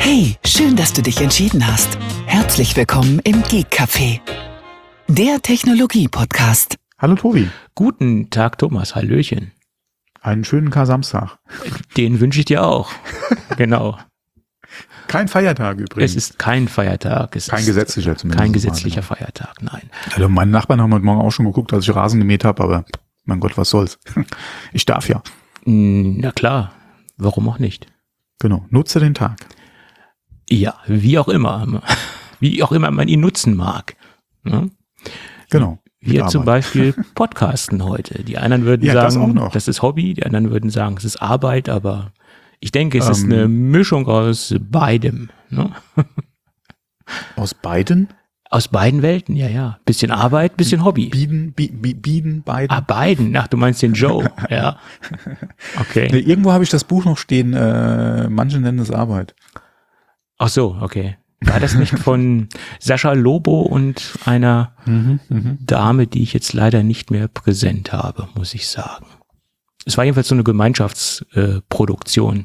Hey, schön, dass du dich entschieden hast. Herzlich willkommen im Geek Café, der Technologie-Podcast. Hallo Tobi. Guten Tag Thomas, hallöchen. Einen schönen Kar-Samstag. Den wünsche ich dir auch. Genau. Kein Feiertag übrigens. Es ist kein Feiertag. Kein gesetzlicher zumindest. Kein gesetzlicher Feiertag, nein. Also meine Nachbarn haben heute Morgen auch schon geguckt, als ich Rasen gemäht habe, aber mein Gott, was soll's. Ich darf ja. Na klar, warum auch nicht? Genau, nutze den Tag. Ja, wie auch immer. Wie auch immer man ihn nutzen mag. Ne? Genau. Wir zum Beispiel podcasten heute. Die einen würden sagen, das ist Hobby, die anderen würden sagen, es ist Arbeit, aber ich denke, es ist eine Mischung aus beidem. Ne? Aus beiden? Aus beiden Welten, ja. Bisschen Arbeit, bisschen Hobby. Beiden? Ah, beiden. Ach, du meinst den Joe. Ja. Okay. Nee, irgendwo habe ich das Buch noch stehen, manche nennen es Arbeit. Ach so, okay. War das nicht von Sascha Lobo und einer Dame, die ich jetzt leider nicht mehr präsent habe, muss ich sagen. Es war jedenfalls so eine Gemeinschaftsproduktion.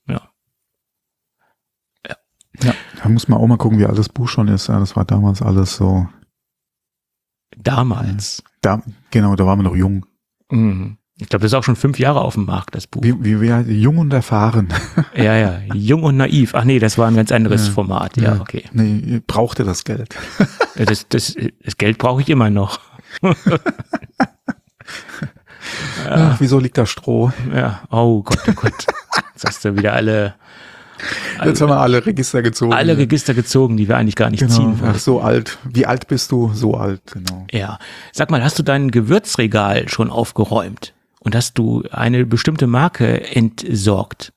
Ja, da muss man auch mal gucken, wie alt das Buch schon ist. Ja, das war damals alles so. Damals? Genau, da waren wir noch jung. Ich glaube, das ist auch schon 5 Jahre auf dem Markt, das Buch. Wie jung und erfahren. Ja, jung und naiv. Ach nee, das war ein ganz anderes Format. Ja, okay. Nee, brauchte das Geld. Das Geld brauche ich immer noch. Ach, wieso liegt da Stroh? Ja, oh Gott. Jetzt hast du wieder Jetzt haben wir alle Register gezogen. Alle Register gezogen, die wir eigentlich gar nicht ziehen wollten. Ach, so alt. Wie alt bist du? So alt, genau. Ja. Sag mal, hast du dein Gewürzregal schon aufgeräumt? Und hast du eine bestimmte Marke entsorgt?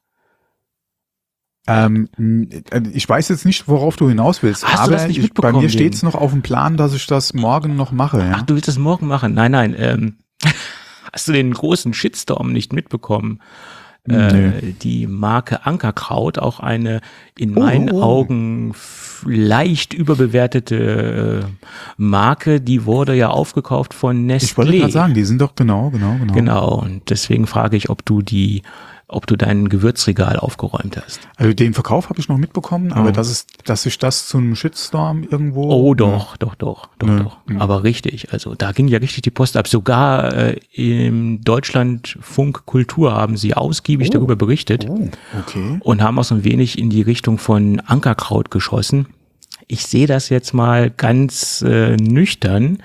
Ich weiß jetzt nicht, worauf du hinaus willst. Hast aber du das nicht mitbekommen? Bei mir steht es noch auf dem Plan, dass ich das morgen noch mache. Ja? Ach, du willst das morgen machen? Nein. Hast du den großen Shitstorm nicht mitbekommen? Nee. Die Marke Ankerkraut, auch eine in meinen Augen leicht überbewertete Marke, die wurde ja aufgekauft von Nestlé. Ich wollte gerade sagen, die sind doch genau. Genau, und deswegen frage ich, ob du dein Gewürzregal aufgeräumt hast. Also den Verkauf habe ich noch mitbekommen, aber dass sich das zu einem Shitstorm irgendwo... Oh doch. Aber richtig, also da ging ja richtig die Post ab. Sogar im Deutschlandfunk Kultur haben sie ausgiebig darüber berichtet. Okay. Und haben auch so ein wenig in die Richtung von Ankerkraut geschossen. Ich sehe das jetzt mal ganz nüchtern.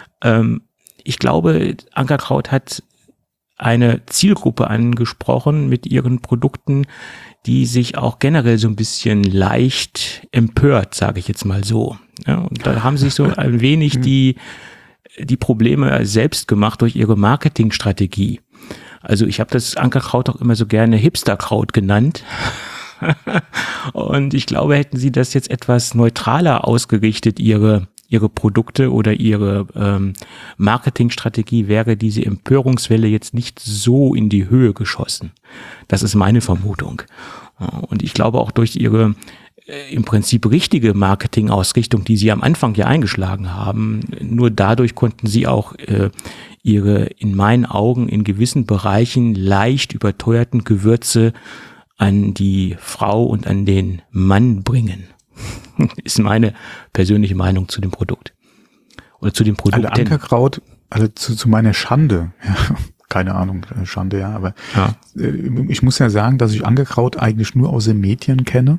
Ich glaube, Ankerkraut hat eine Zielgruppe angesprochen mit ihren Produkten, die sich auch generell so ein bisschen leicht empört, sage ich jetzt mal so. Ja, und da haben sich so ein wenig die Probleme selbst gemacht durch ihre Marketingstrategie. Also ich habe das Ankerkraut auch immer so gerne Hipsterkraut genannt. Und ich glaube, hätten sie das jetzt etwas neutraler ausgerichtet, ihre Produkte oder ihre Marketingstrategie, wäre diese Empörungswelle jetzt nicht so in die Höhe geschossen. Das ist meine Vermutung. Und ich glaube auch durch ihre im Prinzip richtige Marketingausrichtung, die sie am Anfang ja eingeschlagen haben, nur dadurch konnten sie auch ihre in meinen Augen in gewissen Bereichen leicht überteuerten Gewürze an die Frau und an den Mann bringen. Ist meine persönliche Meinung zu dem Produkt. Oder zu den Produkten. Also Ankerkraut, zu meiner Schande, ja, keine Ahnung, Schande, ja, aber ich muss ja sagen, dass ich Ankerkraut eigentlich nur aus den Medien kenne.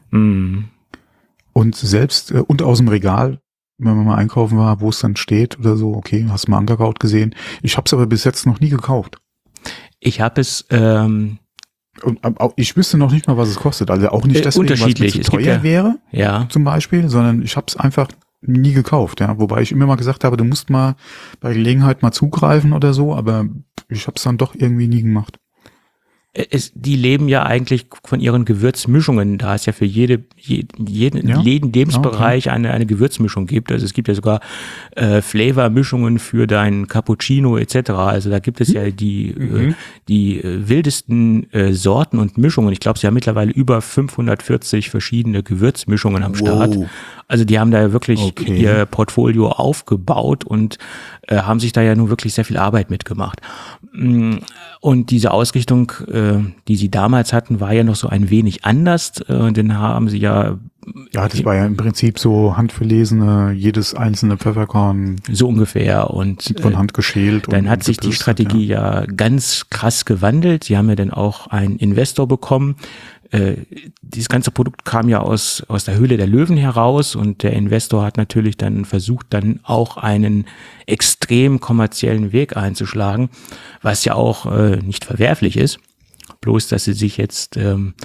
Und selbst, und aus dem Regal, wenn man mal einkaufen war, wo es dann steht oder so, okay, hast du mal Ankerkraut gesehen. Ich habe es aber bis jetzt noch nie gekauft. Ich habe es und ich wüsste noch nicht mal, was es kostet. Also auch nicht deswegen, weil es mir zu teuer wäre, zum Beispiel, sondern ich habe es einfach nie gekauft. Ja, wobei ich immer mal gesagt habe, du musst mal bei Gelegenheit mal zugreifen oder so, aber ich habe es dann doch irgendwie nie gemacht. Die leben ja eigentlich von ihren Gewürzmischungen, da es ja für jeden Lebensbereich eine Gewürzmischung gibt. Also es gibt ja sogar Flavormischungen für dein Cappuccino etc. Also da gibt es ja die wildesten Sorten und Mischungen. Ich glaube, sie haben mittlerweile über 540 verschiedene Gewürzmischungen am Start. Also die haben da ja wirklich ihr Portfolio aufgebaut und haben sich da ja nun wirklich sehr viel Arbeit mitgemacht. Und diese Ausrichtung, die sie damals hatten, war ja noch so ein wenig anders. Den haben sie ja... Ja, das war ja im Prinzip so handverlesene, jedes einzelne Pfefferkorn. So ungefähr. Und von Hand geschält. Dann hat sich die Strategie ja ganz krass gewandelt. Sie haben ja dann auch einen Investor bekommen. Dieses ganze Produkt kam ja aus der Höhle der Löwen heraus und der Investor hat natürlich dann versucht, dann auch einen extrem kommerziellen Weg einzuschlagen, was ja auch nicht verwerflich ist. Bloß, dass sie sich jetzt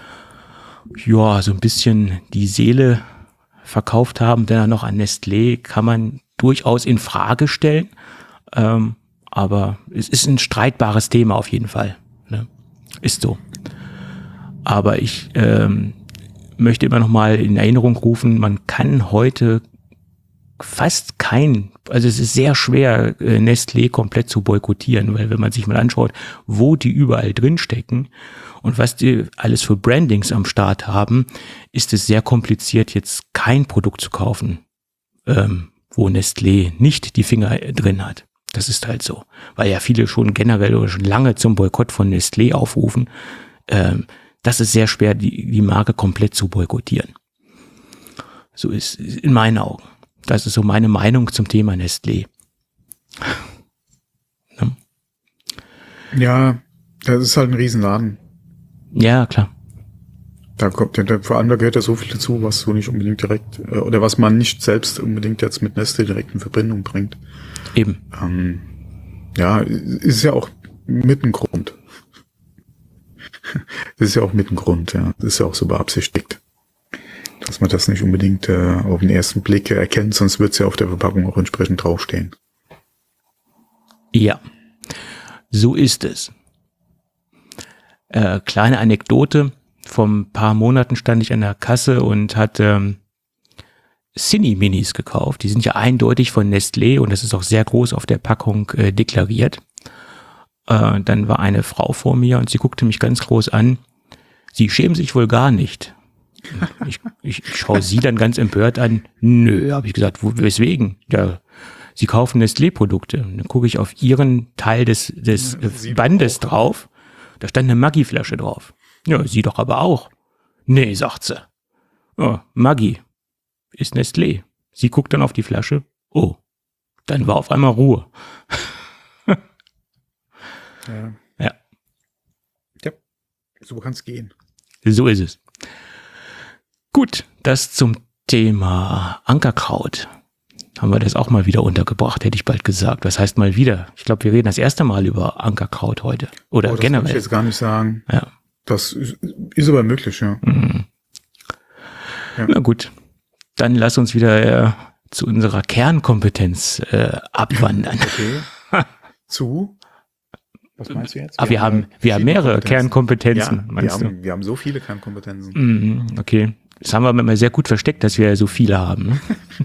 so ein bisschen die Seele verkauft haben, denn noch an Nestlé kann man durchaus in Frage stellen. Aber es ist ein streitbares Thema auf jeden Fall. Ne? Ist so. Aber ich möchte immer noch mal in Erinnerung rufen, man kann heute fast also es ist sehr schwer, Nestlé komplett zu boykottieren, weil wenn man sich mal anschaut, wo die überall drinstecken und was die alles für Brandings am Start haben, ist es sehr kompliziert, jetzt kein Produkt zu kaufen, wo Nestlé nicht die Finger drin hat. Das ist halt so, weil ja viele schon generell oder schon lange zum Boykott von Nestlé aufrufen. Das ist sehr schwer, die Marke komplett zu boykottieren. So ist es in meinen Augen. Das ist so meine Meinung zum Thema Nestlé. Ne? Ja, das ist halt ein Riesenladen. Ja, klar. Vor allem da gehört ja so viel dazu, was du nicht unbedingt direkt, oder was man nicht selbst unbedingt jetzt mit Nestlé direkt in Verbindung bringt. Eben. Ist ja auch mit ein Grund. Das ist ja auch mit ein Grund, ja. Das ist ja auch so beabsichtigt. Dass man das nicht unbedingt auf den ersten Blick erkennt, sonst wird es ja auf der Verpackung auch entsprechend draufstehen. Ja, so ist es. Kleine Anekdote. Vor ein paar Monaten stand ich an der Kasse und hatte Cine-Minis gekauft. Die sind ja eindeutig von Nestlé und das ist auch sehr groß auf der Packung deklariert. Dann war eine Frau vor mir und sie guckte mich ganz groß an. Sie schämen sich wohl gar nicht. Ich schaue sie dann ganz empört an. Nö, habe ich gesagt, weswegen? Ja, sie kaufen Nestlé-Produkte. Dann gucke ich auf ihren Teil des Bandes drauf. Da stand eine Maggi-Flasche drauf. Ja, sie doch aber auch. Nee, sagt sie. Oh, Maggi ist Nestlé. Sie guckt dann auf die Flasche. Oh, dann war auf einmal Ruhe. Ja. Ja, so kann es gehen. So ist es. Gut, das zum Thema Ankerkraut. Haben wir das auch mal wieder untergebracht, hätte ich bald gesagt. Was heißt mal wieder? Ich glaube, wir reden das erste Mal über Ankerkraut heute. Oder das generell. Das kann ich jetzt gar nicht sagen. Ja. Das ist aber möglich, ja. Mhm. Ja. Na gut, dann lass uns wieder zu unserer Kernkompetenz abwandern. Okay. Was meinst du jetzt? Wir haben mehrere Kernkompetenzen, meinst du? Wir haben so viele Kernkompetenzen. Okay. Das haben wir immer sehr gut versteckt, dass wir so viele haben. Ne?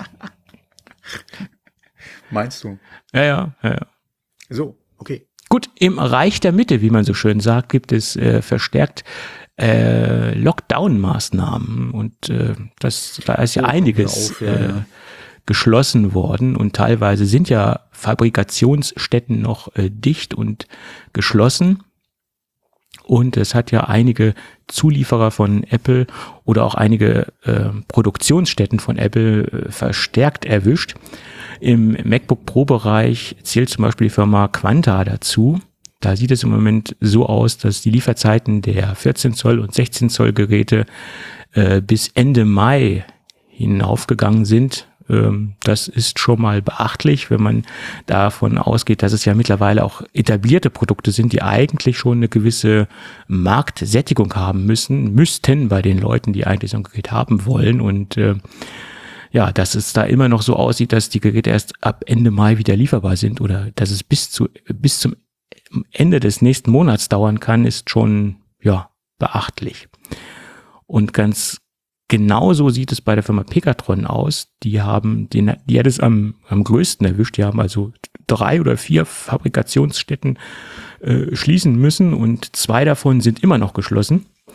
Meinst du? Ja. So, okay. Gut, im Reich der Mitte, wie man so schön sagt, gibt es verstärkt Lockdown-Maßnahmen und da ist ja einiges geschlossen worden und teilweise sind ja Fabrikationsstätten noch dicht und geschlossen. Und es hat ja einige Zulieferer von Apple oder auch einige Produktionsstätten von Apple verstärkt erwischt. Im MacBook Pro-Bereich zählt zum Beispiel die Firma Quanta dazu. Da sieht es im Moment so aus, dass die Lieferzeiten der 14 Zoll und 16 Zoll Geräte bis Ende Mai hinaufgegangen sind. Das ist schon mal beachtlich, wenn man davon ausgeht, dass es ja mittlerweile auch etablierte Produkte sind, die eigentlich schon eine gewisse Marktsättigung haben müssten bei den Leuten, die eigentlich so ein Gerät haben wollen. Und dass es da immer noch so aussieht, dass die Geräte erst ab Ende Mai wieder lieferbar sind oder dass es bis zum Ende des nächsten Monats dauern kann, ist schon beachtlich. Und ganz genauso sieht es bei der Firma Pekatron aus. Die hat es am größten erwischt. Die haben also 3 oder 4 Fabrikationsstätten schließen müssen und 2 davon sind immer noch geschlossen.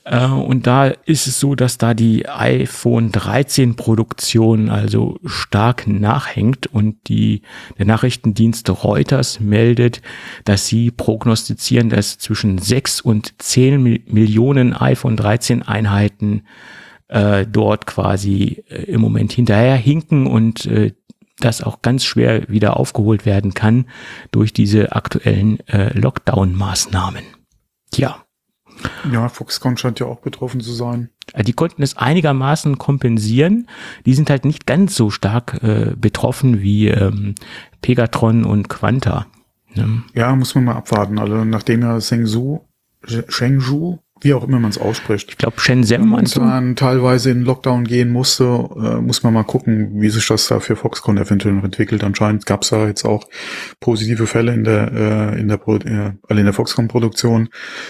Und da ist es so, dass da die iPhone 13 Produktion also stark nachhängt und der Nachrichtendienst Reuters meldet, dass sie prognostizieren, dass zwischen 6 und 10 Millionen iPhone 13 Einheiten dort quasi im Moment hinterher hinken und das auch ganz schwer wieder aufgeholt werden kann durch diese aktuellen Lockdown-Maßnahmen. Tja. Ja, Foxconn scheint ja auch betroffen zu sein. Die konnten es einigermaßen kompensieren. Die sind halt nicht ganz so stark betroffen wie Pegatron und Quanta. Ne? Ja, muss man mal abwarten. Also nachdem ja Chengdu, wie auch immer man es ausspricht. Ich glaube, Shenzhen meinst du? Teilweise in Lockdown gehen musste, muss man mal gucken, wie sich das da für Foxconn eventuell noch entwickelt. Anscheinend gab es da jetzt auch positive Fälle in der Foxconn-Produktion.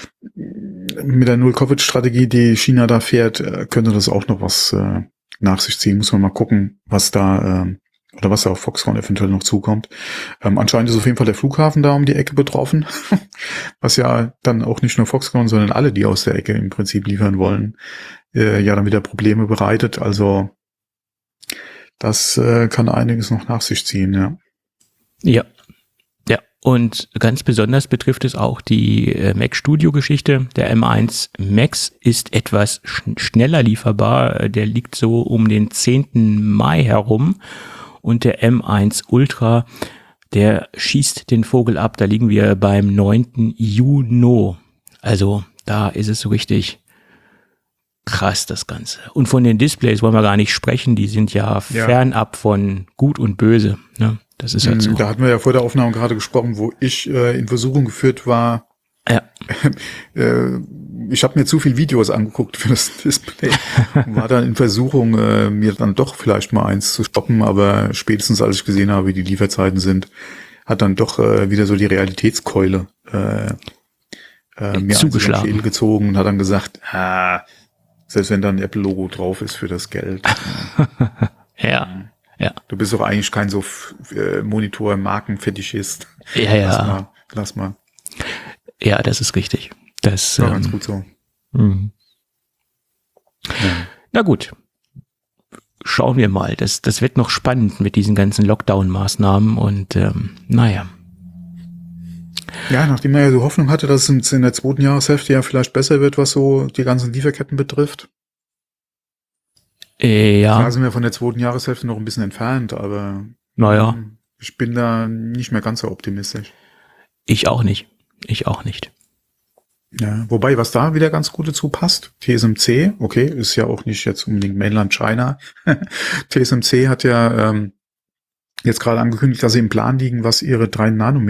Mit der Null-Covid-Strategie, die China da fährt, könnte das auch noch was nach sich ziehen. Muss man mal gucken, was da auf Foxconn eventuell noch zukommt. Anscheinend ist auf jeden Fall der Flughafen da um die Ecke betroffen, was ja dann auch nicht nur Foxconn, sondern alle, die aus der Ecke im Prinzip liefern wollen, ja dann wieder Probleme bereitet. Also das kann einiges noch nach sich ziehen, ja. Ja. Ja, und ganz besonders betrifft es auch die Mac Studio-Geschichte. Der M1 Max ist etwas schneller lieferbar. Der liegt so um den 10. Mai herum. Und der M1 Ultra, der schießt den Vogel ab. Da liegen wir beim 9. Juni. Also da ist es so richtig krass, das Ganze. Und von den Displays wollen wir gar nicht sprechen. Die sind ja fernab von Gut und Böse. Ne? Das ist halt so. Da hatten wir ja vor der Aufnahme gerade gesprochen, wo ich in Versuchung geführt war. Ja. Ich habe mir zu viel Videos angeguckt für das Display. War dann in Versuchung, mir dann doch vielleicht mal eins zu stoppen, aber spätestens als ich gesehen habe, wie die Lieferzeiten sind, hat dann doch wieder so die Realitätskeule mir zugeschlagen, Schädel gezogen und hat dann gesagt, selbst wenn da ein Apple-Logo drauf ist für das Geld. Ja. Ja. Du bist doch eigentlich kein so Monitor-Markenfetischist. Ja. Lass mal. Ja, das ist richtig. Das war ganz gut so. Ja. Na gut. Schauen wir mal. Das wird noch spannend mit diesen ganzen Lockdown-Maßnahmen und naja. Ja, nachdem man ja so Hoffnung hatte, dass es in der zweiten Jahreshälfte ja vielleicht besser wird, was so die ganzen Lieferketten betrifft. Ja. Klar sind wir von der zweiten Jahreshälfte noch ein bisschen entfernt, aber naja. Ich bin da nicht mehr ganz so optimistisch. Ich auch nicht. Ja, wobei, was da wieder ganz gut dazu passt, TSMC, okay, ist ja auch nicht jetzt unbedingt Mainland China. TSMC hat ja jetzt gerade angekündigt, dass sie im Plan liegen, was ihre 3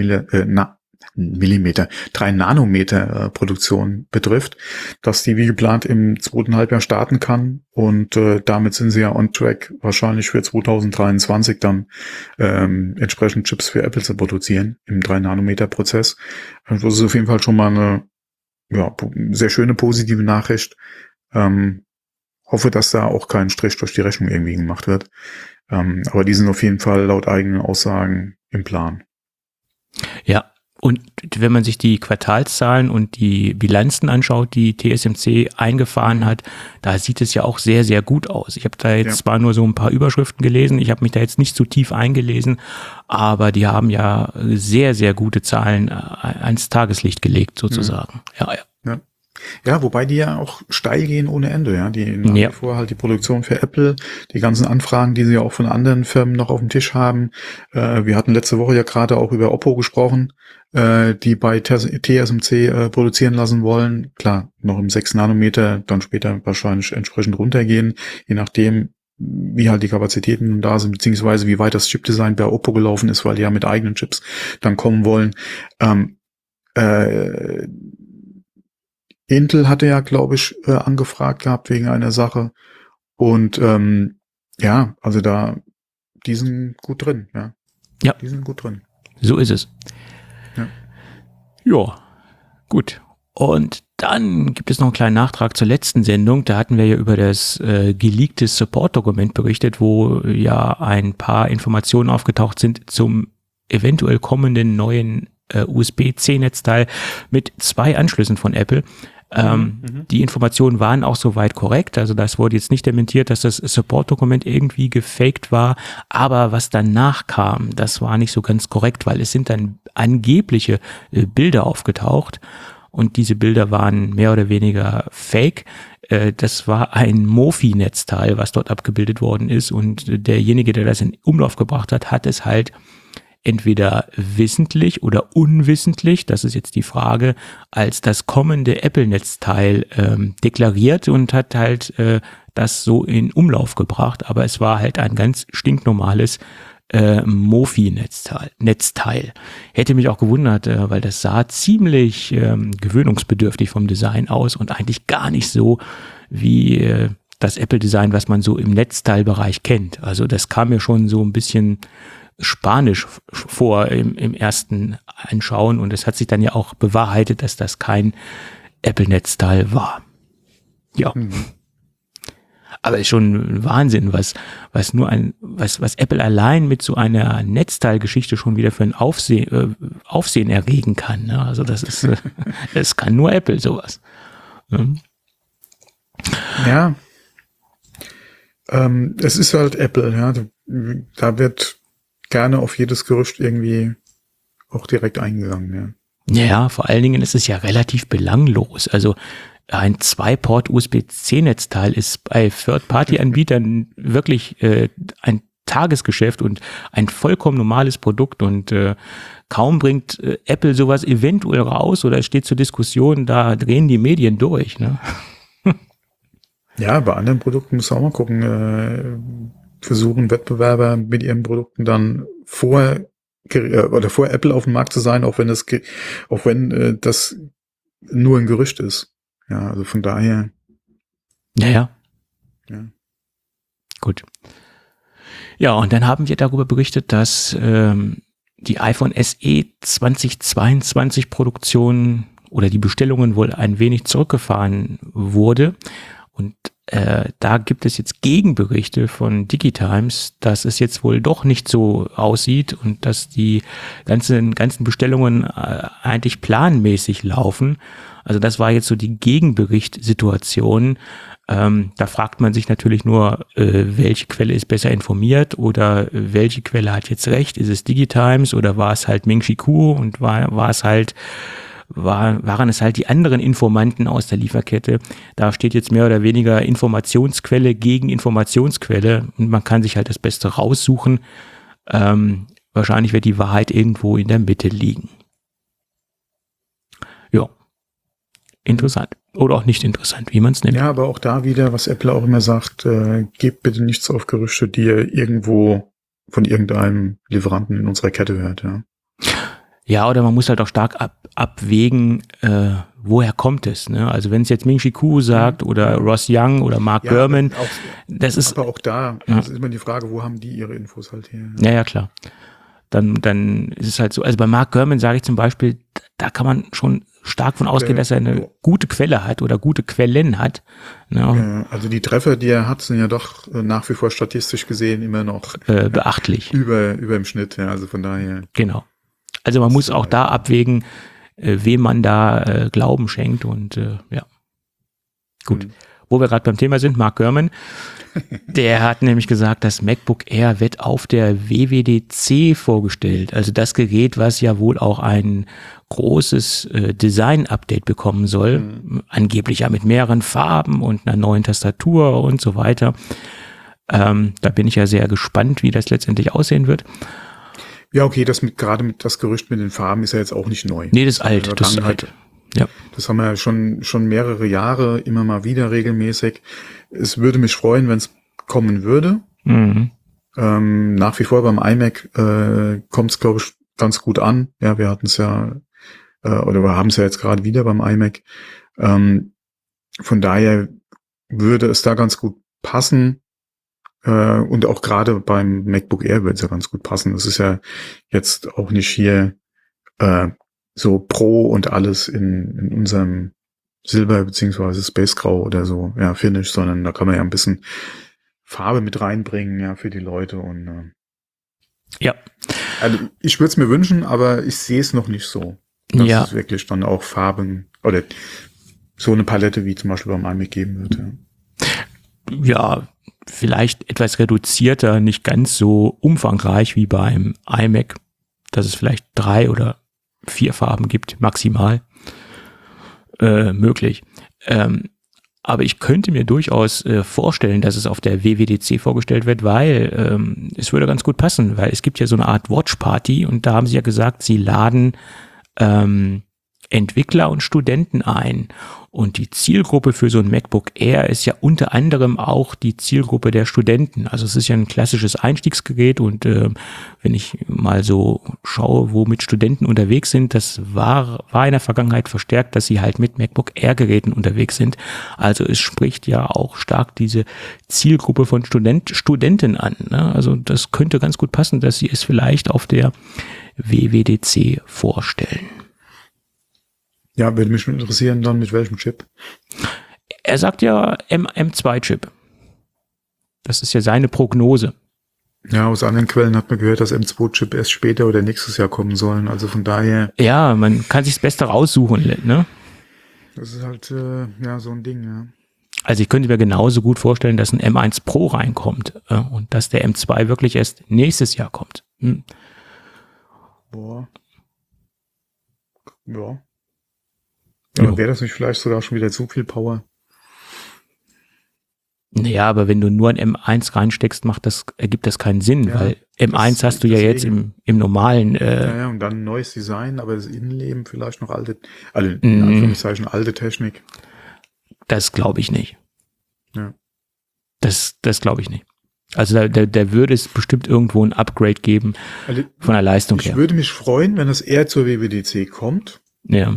Nanometer Produktion betrifft, dass die wie geplant im 2. Halbjahr starten kann und damit sind sie ja on track, wahrscheinlich für 2023 dann entsprechend Chips für Apple zu produzieren im 3 Nanometer Prozess. Das ist auf jeden Fall schon mal eine sehr schöne positive Nachricht. Hoffe, dass da auch kein Strich durch die Rechnung irgendwie gemacht wird. Aber die sind auf jeden Fall laut eigenen Aussagen im Plan. Ja. Und wenn man sich die Quartalszahlen und die Bilanzen anschaut, die TSMC eingefahren hat, da sieht es ja auch sehr, sehr gut aus. Ich habe da jetzt zwar nur so ein paar Überschriften gelesen, ich habe mich da jetzt nicht so tief eingelesen, aber die haben ja sehr, sehr gute Zahlen ans Tageslicht gelegt sozusagen. Ja. Ja, wobei die ja auch steil gehen ohne Ende, ja. Die nach wie vor halt die Produktion für Apple, die ganzen Anfragen, die sie ja auch von anderen Firmen noch auf dem Tisch haben. Wir hatten letzte Woche ja gerade auch über Oppo gesprochen, die bei TSMC produzieren lassen wollen. Klar, noch im 6 Nanometer, dann später wahrscheinlich entsprechend runtergehen, je nachdem, wie halt die Kapazitäten da sind, beziehungsweise wie weit das Chipdesign bei Oppo gelaufen ist, weil die ja mit eigenen Chips dann kommen wollen. Intel hatte ja, glaube ich, angefragt gehabt wegen einer Sache. Und also die sind gut drin, ja. Ja. Die sind gut drin. So ist es. Ja, gut. Und dann gibt es noch einen kleinen Nachtrag zur letzten Sendung. Da hatten wir ja über das geleakte Support-Dokument berichtet, wo ja ein paar Informationen aufgetaucht sind zum eventuell kommenden neuen USB-C-Netzteil mit 2 Anschlüssen von Apple. Die Informationen waren auch soweit korrekt, also das wurde jetzt nicht dementiert, dass das Support-Dokument irgendwie gefaked war, aber was danach kam, das war nicht so ganz korrekt, weil es sind dann angebliche Bilder aufgetaucht und diese Bilder waren mehr oder weniger fake. Das war ein Mofi-Netzteil, was dort abgebildet worden ist und derjenige, der das in Umlauf gebracht hat, hat es halt entweder wissentlich oder unwissentlich, das ist jetzt die Frage, als das kommende Apple-Netzteil deklariert und hat halt das so in Umlauf gebracht, aber es war halt ein ganz stinknormales Mofi-Netzteil. Hätte mich auch gewundert, weil das sah ziemlich gewöhnungsbedürftig vom Design aus und eigentlich gar nicht so wie das Apple-Design, was man so im Netzteilbereich kennt. Also das kam mir schon so ein bisschen spanisch vor im ersten Anschauen und es hat sich dann ja auch bewahrheitet, dass das kein Apple-Netzteil war. Ja. Aber ist schon Wahnsinn, was Apple allein mit so einer Netzteilgeschichte schon wieder für ein Aufsehen erregen kann. Ne? Also das kann nur Apple sowas. Ja. Es ist halt Apple, ja. Da wird gerne auf jedes Gerücht irgendwie auch direkt eingegangen, ja. Ja, vor allen Dingen ist es ja relativ belanglos. Also ein 2-Port USB-C-Netzteil ist bei Third-Party-Anbietern wirklich ein Tagesgeschäft und ein vollkommen normales Produkt und kaum bringt Apple sowas eventuell raus oder steht zur Diskussion, da drehen die Medien durch, ne? Ja, bei anderen Produkten muss man auch mal gucken, versuchen Wettbewerber mit ihren Produkten dann vor Apple auf dem Markt zu sein, auch wenn das nur ein Gerücht ist. Ja, also von daher. Ja. Gut. Ja, und dann haben wir darüber berichtet, dass die iPhone SE 2022 Produktion oder die Bestellungen wohl ein wenig zurückgefahren wurde. Und da gibt es jetzt Gegenberichte von DigiTimes, dass es jetzt wohl doch nicht so aussieht und dass die ganzen Bestellungen eigentlich planmäßig laufen. Also das war jetzt so die Gegenberichtsituation. Da fragt man sich natürlich nur, welche Quelle ist besser informiert oder welche Quelle hat jetzt recht? Ist es DigiTimes oder war es halt Ming-Chi Kuo und waren es halt die anderen Informanten aus der Lieferkette. Da steht jetzt mehr oder weniger Informationsquelle gegen Informationsquelle und man kann sich halt das Beste raussuchen. Wahrscheinlich wird die Wahrheit irgendwo in der Mitte liegen. Ja, interessant. Oder auch nicht interessant, wie man es nennt. Ja, aber auch da wieder, was Apple auch immer sagt, gebt bitte nichts auf Gerüchte, die ihr irgendwo von irgendeinem Lieferanten in unserer Kette hört, ja. Ja, oder man muss halt auch stark abwägen, woher kommt es, ne? Also wenn es jetzt Ming-Chi Kuo sagt oder Ross Young oder Mark Gurman, das ist... Aber auch da, das ist immer die Frage, wo haben die ihre Infos halt her? Ja, klar. Dann ist es halt so, also bei Mark Gurman sage ich zum Beispiel, da kann man schon stark von ausgehen, dass er eine gute Quelle hat oder gute Quellen hat. Ne? Also die Treffer, die er hat, sind ja doch nach wie vor statistisch gesehen immer noch beachtlich. Über im Schnitt, ja, also von daher. Genau. Also man muss auch da abwägen, wem man da Glauben schenkt und ja. Gut. Wo wir gerade beim Thema sind, Mark Gurman, der hat nämlich gesagt, das MacBook Air wird auf der WWDC vorgestellt. Also das Gerät, was ja wohl auch ein großes Design-Update bekommen soll. Angeblich ja mit mehreren Farben und einer neuen Tastatur und so weiter. Da bin ich ja sehr gespannt, wie das letztendlich aussehen wird. Ja, okay, das Gerücht mit den Farben ist ja jetzt auch nicht neu. Nee, das ist alt. Das ist alt. Ja. Das haben wir ja schon mehrere Jahre immer mal wieder regelmäßig. Es würde mich freuen, wenn es kommen würde. Nach wie vor beim iMac kommt es, glaube ich, ganz gut an. Ja, wir hatten es ja, oder wir haben es ja jetzt gerade wieder beim iMac. Von daher würde es da ganz gut passen. Und auch gerade beim MacBook Air wird es ja ganz gut passen. Das ist ja jetzt auch nicht hier so Pro und alles in unserem Silber beziehungsweise Space Grau oder so, ja, Finish, sondern da kann man ja ein bisschen Farbe mit reinbringen, ja, für die Leute und ja. Also ich würde es mir wünschen, aber ich sehe es noch nicht so. Dass es wirklich dann auch Farben oder so eine Palette wie zum Beispiel beim iMac geben wird. Ja, vielleicht etwas reduzierter, nicht ganz so umfangreich wie beim iMac, dass es vielleicht 3 oder 4 Farben gibt, maximal möglich. Aber ich könnte mir durchaus vorstellen, dass es auf der WWDC vorgestellt wird, weil es würde ganz gut passen, weil es gibt ja so eine Art Watch Party und da haben sie ja gesagt, sie laden Entwickler und Studenten ein. Und die Zielgruppe für so ein MacBook Air ist ja unter anderem auch die Zielgruppe der Studenten. Also es ist ja ein klassisches Einstiegsgerät und wenn ich mal so schaue, womit Studenten unterwegs sind, das war in der Vergangenheit verstärkt, dass sie halt mit MacBook Air Geräten unterwegs sind. Also es spricht ja auch stark diese Zielgruppe von Studenten an. Ne? Also das könnte ganz gut passen, dass sie es vielleicht auf der WWDC vorstellen. Ja, würde mich interessieren dann, mit welchem Chip. Er sagt ja M2-Chip. Das ist ja seine Prognose. Ja, aus anderen Quellen hat man gehört, dass M2-Chip erst später oder nächstes Jahr kommen sollen. Also von daher. Ja, man kann sich das Beste raussuchen, ne? Das ist halt, so ein Ding, ja. Also ich könnte mir genauso gut vorstellen, dass ein M1 Pro reinkommt und dass der M2 wirklich erst nächstes Jahr kommt. Boah. Ja. Aber wäre das nicht vielleicht sogar schon wieder zu viel Power? Naja, aber wenn du nur ein M1 reinsteckst, ergibt das keinen Sinn, weil M1 hast du ja jetzt im normalen. Ja, und dann ein neues Design, aber das Innenleben vielleicht noch alte Technik. Das glaube ich nicht. Ja. Das glaube ich nicht. Also da würde es bestimmt irgendwo ein Upgrade geben von der Leistung her. Ich würde mich freuen, wenn es eher zur WWDC kommt. Ja.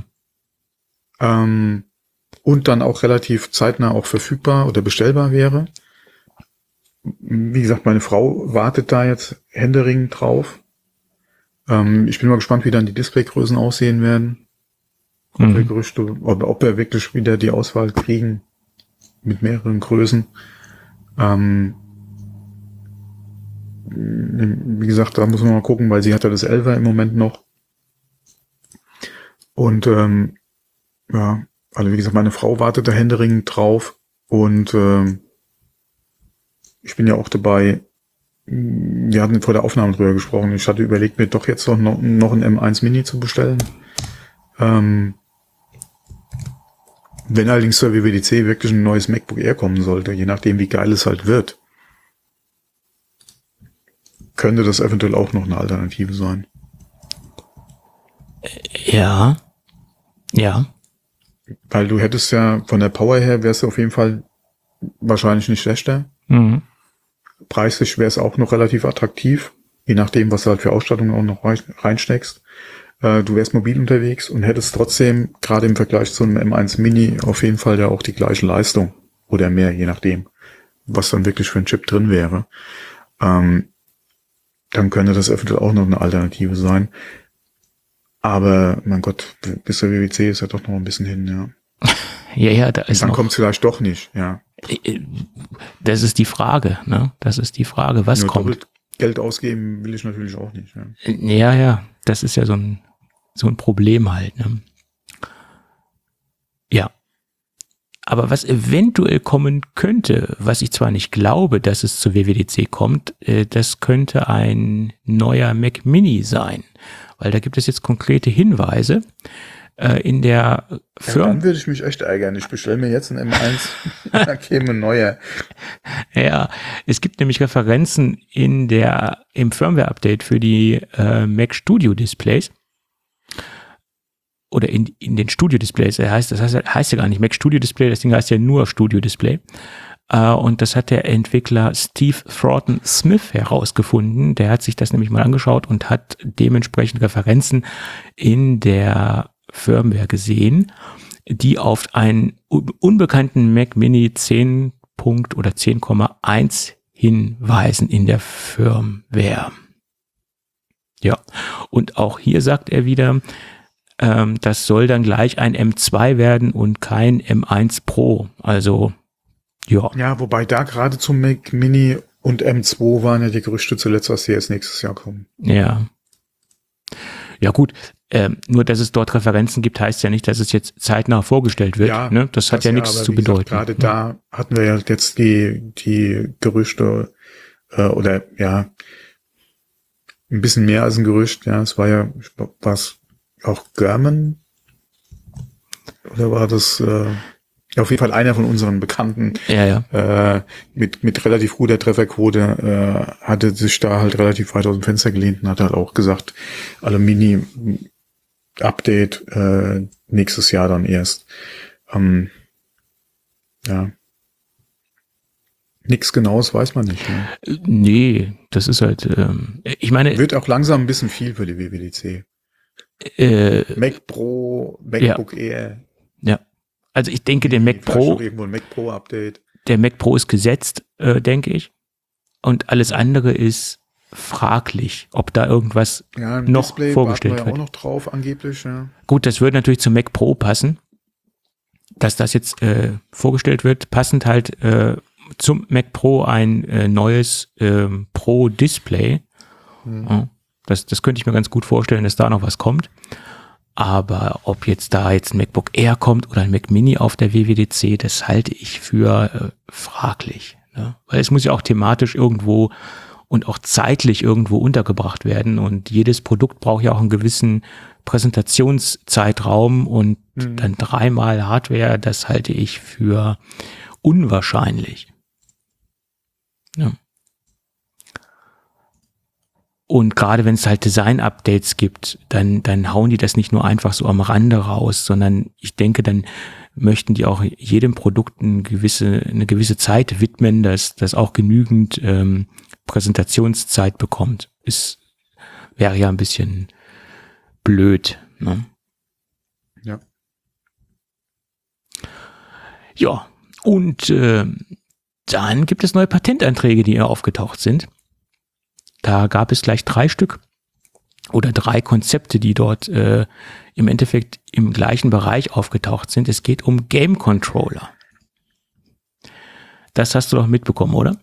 Und dann auch relativ zeitnah auch verfügbar oder bestellbar wäre. Wie gesagt, meine Frau wartet da jetzt händeringend drauf. Ich bin mal gespannt, wie dann die Displaygrößen aussehen werden. Gerüchte, ob wir wirklich wieder die Auswahl kriegen mit mehreren Größen. Wie gesagt, da muss man mal gucken, weil sie hat ja das 11er im Moment noch. Und also wie gesagt, meine Frau wartet da händeringend drauf und ich bin ja auch dabei. Wir hatten vor der Aufnahme drüber gesprochen. Ich hatte überlegt, mir doch jetzt noch ein M1 Mini zu bestellen. Wenn allerdings zur WWDC wirklich ein neues MacBook Air kommen sollte, je nachdem wie geil es halt wird, könnte das eventuell auch noch eine Alternative sein. Ja. Weil du hättest ja von der Power her, wärst du auf jeden Fall wahrscheinlich nicht schlechter. Mhm. Preislich wäre es auch noch relativ attraktiv, je nachdem, was du halt für Ausstattung auch noch reinsteckst. Du wärst mobil unterwegs und hättest trotzdem, gerade im Vergleich zu einem M1 Mini, auf jeden Fall ja auch die gleiche Leistung oder mehr, je nachdem, was dann wirklich für ein Chip drin wäre. Dann könnte das eventuell auch noch eine Alternative sein. Aber, mein Gott, bis zur WWDC ist ja doch noch ein bisschen hin, ja. Ja, da ist dann kommt es vielleicht doch nicht, ja. Das ist die Frage, ne? Das ist die Frage, was nur kommt. Doppelt Geld ausgeben will ich natürlich auch nicht, ja. Ja, das ist ja so ein Problem halt, ne? Ja. Aber was eventuell kommen könnte, was ich zwar nicht glaube, dass es zur WWDC kommt, das könnte ein neuer Mac Mini sein. Weil da gibt es jetzt konkrete Hinweise in der Firma. Dann würde ich mich echt ärgern. Ich bestelle mir jetzt einen M1, da käme ein neuer. Ja, es gibt nämlich Referenzen im Firmware-Update für die Mac Studio Displays. Oder in den Studio Displays. Das heißt ja gar nicht Mac Studio Display, das Ding heißt ja nur Studio Display. Und das hat der Entwickler Steve Thornton Smith herausgefunden. Der hat sich das nämlich mal angeschaut und hat dementsprechend Referenzen in der Firmware gesehen, die auf einen unbekannten Mac Mini 10. oder 10,1 hinweisen in der Firmware. Ja, und auch hier sagt er wieder, das soll dann gleich ein M2 werden und kein M1 Pro. Also ja. Ja, wobei da gerade zum Mac Mini und M2 waren ja die Gerüchte zuletzt, dass sie jetzt nächstes Jahr kommen. Ja. Ja gut, Nur, dass es dort Referenzen gibt, heißt ja nicht, dass es jetzt zeitnah vorgestellt wird. Ja, ne? Das hat ja nichts zu bedeuten. Gerade da hatten wir ja jetzt die Gerüchte oder ja ein bisschen mehr als ein Gerücht. Ja, es war ja, ich glaube, war es auch German oder war das auf jeden Fall einer von unseren Bekannten mit relativ guter Trefferquote hatte sich da halt relativ weit aus dem Fenster gelehnt und hat halt auch gesagt, Mini-Update nächstes Jahr dann erst. Ja. Nichts Genaues weiß man nicht. Ne? Nee, das ist halt, ich meine... Wird auch langsam ein bisschen viel für die WWDC. Mac Pro, MacBook Air. Ja. Also ich denke, der Mac Pro, irgendwo ein Mac Pro Update. Der Mac Pro ist gesetzt, denke ich. Und alles andere ist fraglich, ob da irgendwas noch Display vorgestellt wird. wird. Auch noch drauf, angeblich. Ja. Gut, das würde natürlich zum Mac Pro passen, dass das jetzt vorgestellt wird. Passend halt zum Mac Pro ein neues Pro Display. Ja, das könnte ich mir ganz gut vorstellen, dass da noch was kommt. Aber ob jetzt da ein MacBook Air kommt oder ein Mac Mini auf der WWDC, das halte ich für fraglich. Ne? Weil es muss ja auch thematisch irgendwo und auch zeitlich irgendwo untergebracht werden. Und jedes Produkt braucht ja auch einen gewissen Präsentationszeitraum. Und dann 3-mal Hardware, das halte ich für unwahrscheinlich. Ja. Und gerade wenn es halt Design-Updates gibt, dann hauen die das nicht nur einfach so am Rande raus, sondern ich denke, dann möchten die auch jedem Produkt eine gewisse Zeit widmen, dass das auch genügend Präsentationszeit bekommt. Wäre ja ein bisschen blöd. Ne? Ja. Ja, und dann gibt es neue Patentanträge, die aufgetaucht sind. Da gab es gleich 3 Stück oder 3 Konzepte, die dort im Endeffekt im gleichen Bereich aufgetaucht sind. Es geht um Game Controller. Das hast du doch mitbekommen, oder?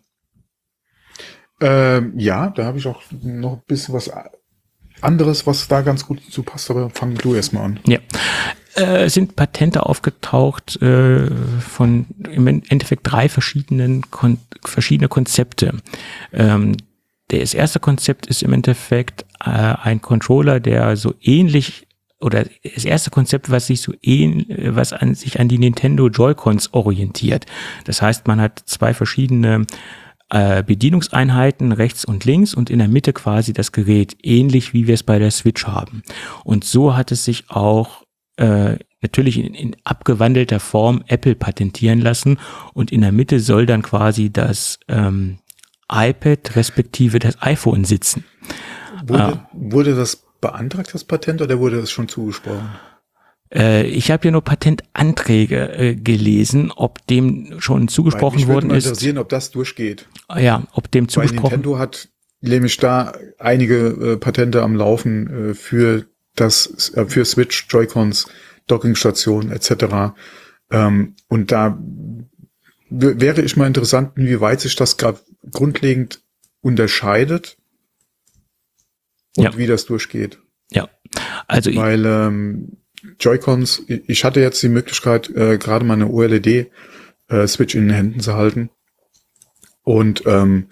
Ja, da habe ich auch noch ein bisschen was anderes, was da ganz gut zu passt, aber fang du erstmal an. Ja. Sind Patente aufgetaucht von im Endeffekt 3 verschiedene Konzepte. Das erste Konzept ist im Endeffekt ein Controller, der so ähnlich, oder das erste Konzept, was sich an die Nintendo Joy-Cons orientiert. Das heißt, man hat 2 verschiedene Bedienungseinheiten, rechts und links, und in der Mitte quasi das Gerät, ähnlich wie wir es bei der Switch haben. Und so hat es sich auch natürlich in abgewandelter Form Apple patentieren lassen, und in der Mitte soll dann quasi das iPad respektive das iPhone sitzen. Wurde das beantragt, das Patent, oder wurde das schon zugesprochen? Ich habe ja nur Patentanträge gelesen, ob dem schon zugesprochen worden ist. Mich würde interessieren, ob das durchgeht. Ja, ob dem zugesprochen. Weil Nintendo hat nämlich da einige Patente am Laufen für Switch, Joy-Cons, Dockingstationen etc. Und da wäre ich mal interessant, inwieweit sich das gerade grundlegend unterscheidet und wie das durchgeht. Ja, also weil Joy-Cons, ich hatte jetzt die Möglichkeit, gerade mal eine OLED-Switch in den Händen zu halten. Und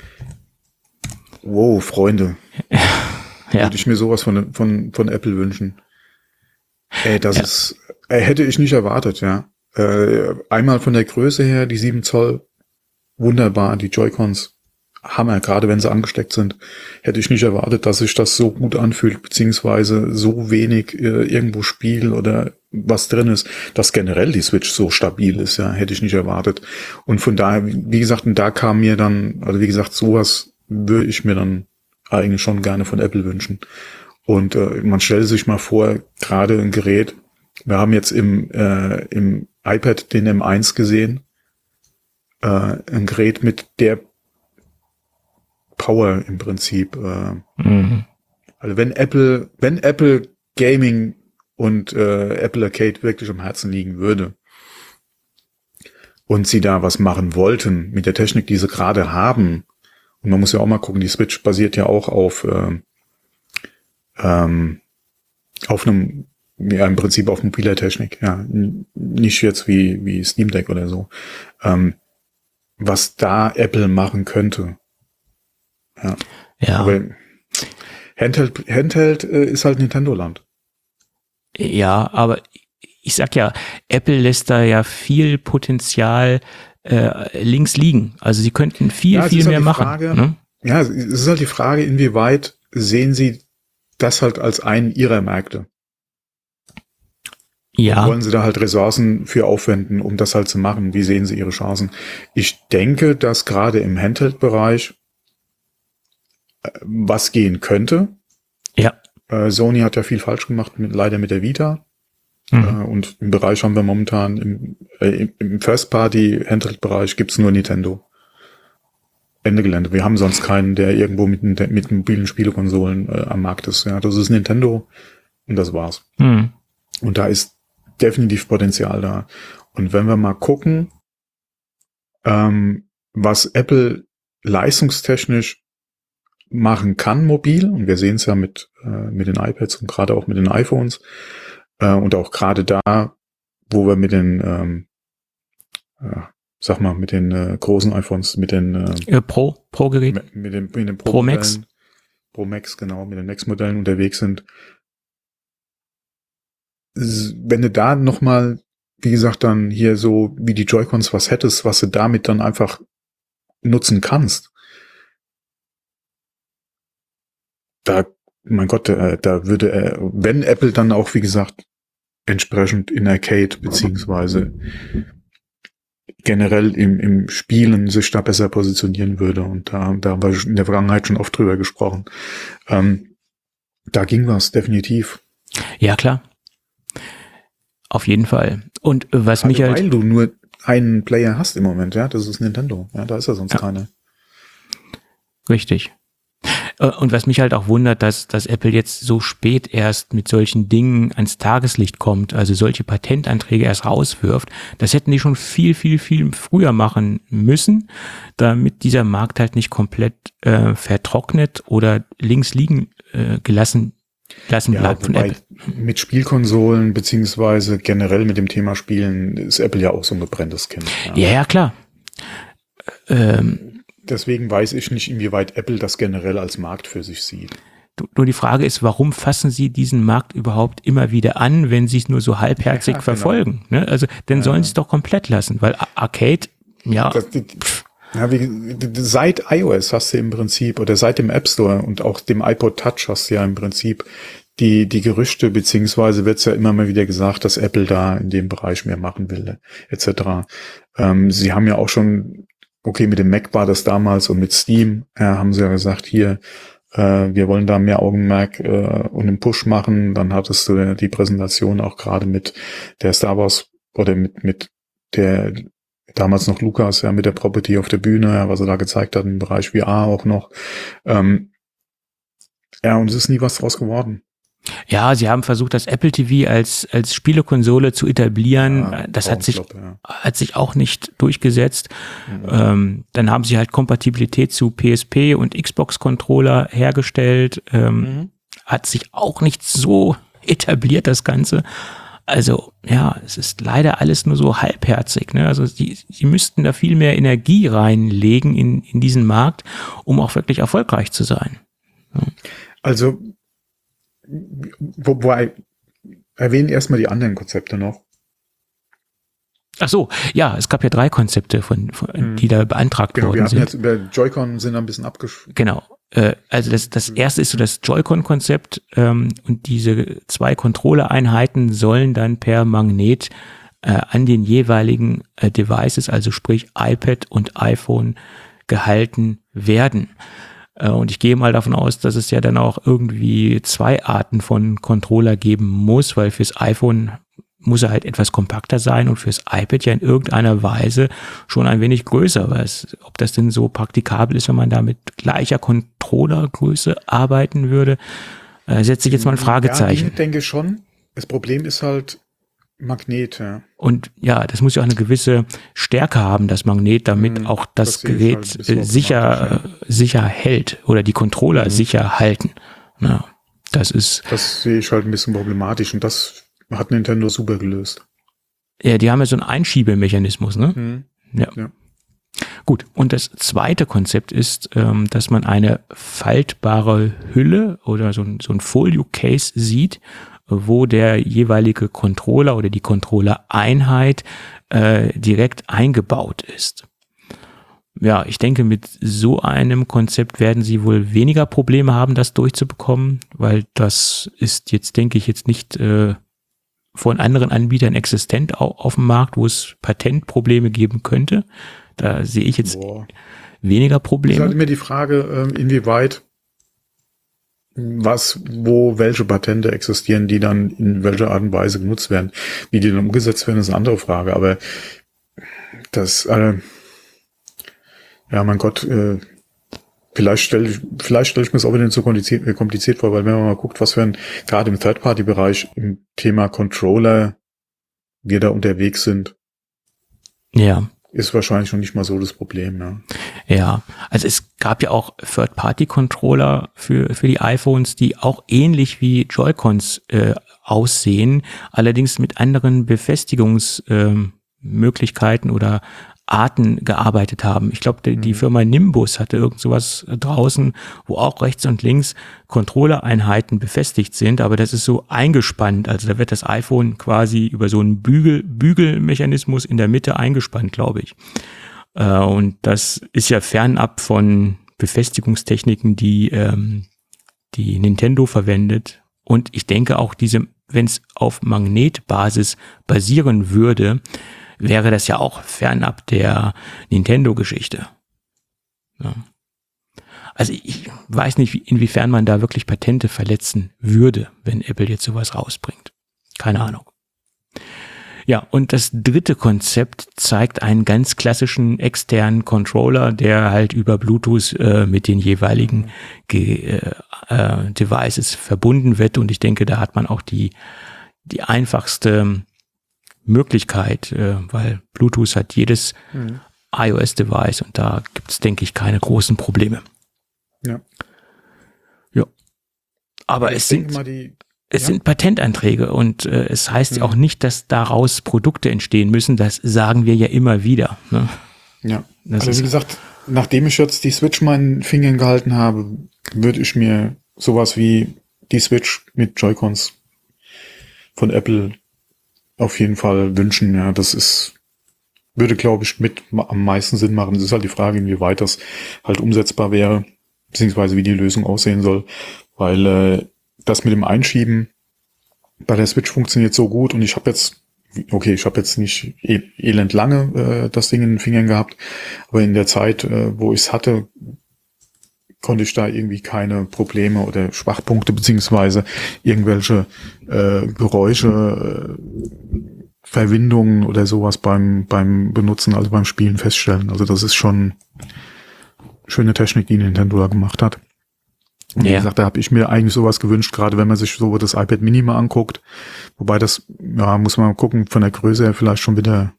wow, Freunde, würde ich mir sowas von Apple wünschen. Das hätte ich nicht erwartet, ja. Einmal von der Größe her, die 7 Zoll, wunderbar, die Joy-Cons, Hammer, gerade wenn sie angesteckt sind. Hätte ich nicht erwartet, dass sich das so gut anfühlt, beziehungsweise so wenig irgendwo Spiel oder was drin ist, dass generell die Switch so stabil ist, ja, hätte ich nicht erwartet. Und von daher, wie gesagt, und da kam mir dann, also wie gesagt, sowas würde ich mir dann eigentlich schon gerne von Apple wünschen. Und man stellt sich mal vor, gerade ein Gerät, wir haben jetzt im iPad den M1 gesehen, ein Gerät mit der Power im Prinzip. Also wenn Apple Gaming und Apple Arcade wirklich am Herzen liegen würde und sie da was machen wollten mit der Technik, die sie gerade haben, und man muss ja auch mal gucken, die Switch basiert ja auch auf Auf einem, ja, im Prinzip auf mobiler Technik, ja. Nicht jetzt wie Steam Deck oder so. Was da Apple machen könnte. Ja. Aber Handheld ist halt Nintendo-Land. Ja, aber ich sag ja, Apple lässt da ja viel Potenzial links liegen. Also sie könnten viel mehr machen. Frage, ne? Ja, es ist halt die Frage, inwieweit sehen sie das halt als einen ihrer Märkte? Ja. Und wollen sie da halt Ressourcen für aufwenden, um das halt zu machen? Wie sehen sie ihre Chancen? Ich denke, dass gerade im Handheld-Bereich was gehen könnte. Ja. Sony hat ja viel falsch gemacht, leider mit der Vita. Und im Bereich haben wir momentan, im First-Party-Handheld-Bereich gibt's nur Nintendo. Ende Gelände. Wir haben sonst keinen, der irgendwo mit mobilen Spielekonsolen am Markt ist. Ja, das ist Nintendo und das war's. Und da ist definitiv Potenzial da. Und wenn wir mal gucken, was Apple leistungstechnisch machen kann mobil, und wir sehen es ja mit den iPads und gerade auch mit den iPhones, und auch gerade da, wo wir mit den mit den großen iPhones, mit den Pro-Gerät, mit den Pro Max, genau, mit den Max-Modellen unterwegs sind. Wenn du da nochmal, wie gesagt, dann hier so wie die Joy-Cons was hättest, was du damit dann einfach nutzen kannst, da, mein Gott, da würde, wenn Apple dann auch, wie gesagt, entsprechend in Arcade beziehungsweise generell im Spielen sich da besser positionieren würde, und da haben wir in der Vergangenheit schon oft drüber gesprochen. Da ging was, definitiv. Ja, klar. Auf jeden Fall. Und was mich halt... Weil du nur einen Player hast im Moment, ja, das ist Nintendo. Ja, da ist ja sonst keiner. Richtig. Und was mich halt auch wundert, dass Apple jetzt so spät erst mit solchen Dingen ans Tageslicht kommt, also solche Patentanträge erst rauswirft, das hätten die schon viel früher machen müssen, damit dieser Markt halt nicht komplett vertrocknet oder links liegen gelassen bleibt von Apple. Mit Spielkonsolen beziehungsweise generell mit dem Thema Spielen ist Apple ja auch so ein gebranntes Kind. Ja, klar. Deswegen weiß ich nicht, inwieweit Apple das generell als Markt für sich sieht. Nur die Frage ist, warum fassen sie diesen Markt überhaupt immer wieder an, wenn sie es nur so halbherzig verfolgen? Genau. Ne? Also, dann sollen sie es doch komplett lassen, weil Arcade, seit iOS hast du im Prinzip, oder seit dem App Store und auch dem iPod Touch hast du ja im Prinzip die Gerüchte, beziehungsweise wird es ja immer mal wieder gesagt, dass Apple da in dem Bereich mehr machen will, etc. Sie haben ja auch schon, mit dem Mac war das damals, und mit Steam haben sie ja gesagt, hier, wir wollen da mehr Augenmerk und einen Push machen. Dann hattest du die Präsentation auch gerade mit der Star Wars oder mit der damals noch Lukas, mit der Property auf der Bühne, was er da gezeigt hat im Bereich VR auch noch. Und es ist nie was draus geworden. Ja, sie haben versucht, das Apple TV als Spielekonsole zu etablieren. Ja, das hat sich auch nicht durchgesetzt. Mhm. Dann haben sie halt Kompatibilität zu PSP und Xbox-Controller hergestellt. Hat sich auch nicht so etabliert, das Ganze. Also, ja, es ist leider alles nur so halbherzig, ne? Also, sie müssten da viel mehr Energie reinlegen in diesen Markt, um auch wirklich erfolgreich zu sein. Ja. Also, wobei, erwähnen erstmal die anderen Konzepte noch. Ach so, ja, es gab ja 3 Konzepte, die da beantragt worden sind. Wir hatten jetzt über Joy-Con sind ein bisschen abgeschlossen. Genau. Also das erste ist so das Joy-Con-Konzept, und diese 2 Controller-Einheiten sollen dann per Magnet an den jeweiligen Devices, also sprich iPad und iPhone, gehalten werden. Und ich gehe mal davon aus, dass es ja dann auch irgendwie 2 Arten von Controller geben muss, weil fürs iPhone muss er halt etwas kompakter sein und fürs iPad ja in irgendeiner Weise schon ein wenig größer. Ob das denn so praktikabel ist, wenn man da mit gleicher Controllergröße arbeiten würde, setze ich jetzt mal ein Fragezeichen. Ja, ich denke schon. Das Problem ist halt Magnet. Ja. Und ja, das muss ja auch eine gewisse Stärke haben, das Magnet, damit auch das Gerät halt sicher hält oder die Controller sicher halten. Ja. Das sehe ich halt ein bisschen problematisch und das hat Nintendo super gelöst. Ja, die haben ja so einen Einschiebemechanismus, ne? Ja. Gut, und das zweite Konzept ist, dass man eine faltbare Hülle oder so ein Folio-Case sieht, wo der jeweilige Controller oder die Controller-Einheit direkt eingebaut ist. Ja, ich denke, mit so einem Konzept werden sie wohl weniger Probleme haben, das durchzubekommen, weil das ist jetzt, denke ich, jetzt nicht von anderen Anbietern existent auf dem Markt, wo es Patentprobleme geben könnte. Da sehe ich jetzt weniger Probleme. Es ist halt immer die Frage, inwieweit welche Patente existieren, die dann in welcher Art und Weise genutzt werden. Wie die dann umgesetzt werden, ist eine andere Frage. Aber das, ja, mein Gott, vielleicht stelle ich mir das auch wieder zu kompliziert vor, weil wenn man mal guckt, was für gerade im Third-Party-Bereich im Thema Controller wir da unterwegs sind. Ja. Ist wahrscheinlich schon nicht mal so das Problem, ne? Ja, also es gab ja auch Third-Party-Controller für die iPhones, die auch ähnlich wie Joy-Cons aussehen, allerdings mit anderen Befestigungsmöglichkeiten oder Arten gearbeitet haben. Ich glaube, die Firma Nimbus hatte irgend sowas draußen, wo auch rechts und links Controller-Einheiten befestigt sind, aber das ist so eingespannt. Also da wird das iPhone quasi über so einen Bügelmechanismus in der Mitte eingespannt, glaube ich. Und das ist ja fernab von Befestigungstechniken, die Nintendo verwendet. Und ich denke auch wenn es auf Magnetbasis basieren würde, wäre das ja auch fernab der Nintendo-Geschichte. Ja. Also ich weiß nicht, inwiefern man da wirklich Patente verletzen würde, wenn Apple jetzt sowas rausbringt. Keine Ahnung. Ja, und das dritte Konzept zeigt einen ganz klassischen externen Controller, der halt über Bluetooth mit den jeweiligen Devices verbunden wird. Und ich denke, da hat man auch die einfachste Möglichkeit, weil Bluetooth hat jedes iOS-Device und da gibt es, denke ich, keine großen Probleme. Ja. Ja. Aber es sind Patentanträge und es heißt ja auch nicht, dass daraus Produkte entstehen müssen. Das sagen wir ja immer wieder. Ne? Ja. Also wie gesagt, nachdem ich jetzt die Switch meinen Fingern gehalten habe, würde ich mir sowas wie die Switch mit Joy-Cons von Apple auf jeden Fall wünschen. Ja, würde, glaube ich, am meisten Sinn machen. Es ist halt die Frage, inwieweit das halt umsetzbar wäre, beziehungsweise wie die Lösung aussehen soll, weil das mit dem Einschieben bei der Switch funktioniert so gut und ich habe jetzt nicht elend lange das Ding in den Fingern gehabt, aber in der Zeit, wo ich es hatte, konnte ich da irgendwie keine Probleme oder Schwachpunkte beziehungsweise irgendwelche Geräusche, Verwindungen oder sowas beim Benutzen, also beim Spielen feststellen. Also das ist schon schöne Technik, die Nintendo da gemacht hat. Und wie gesagt, da habe ich mir eigentlich sowas gewünscht, gerade wenn man sich so das iPad Mini mal anguckt. Wobei das, ja, muss man mal gucken, von der Größe her vielleicht schon wieder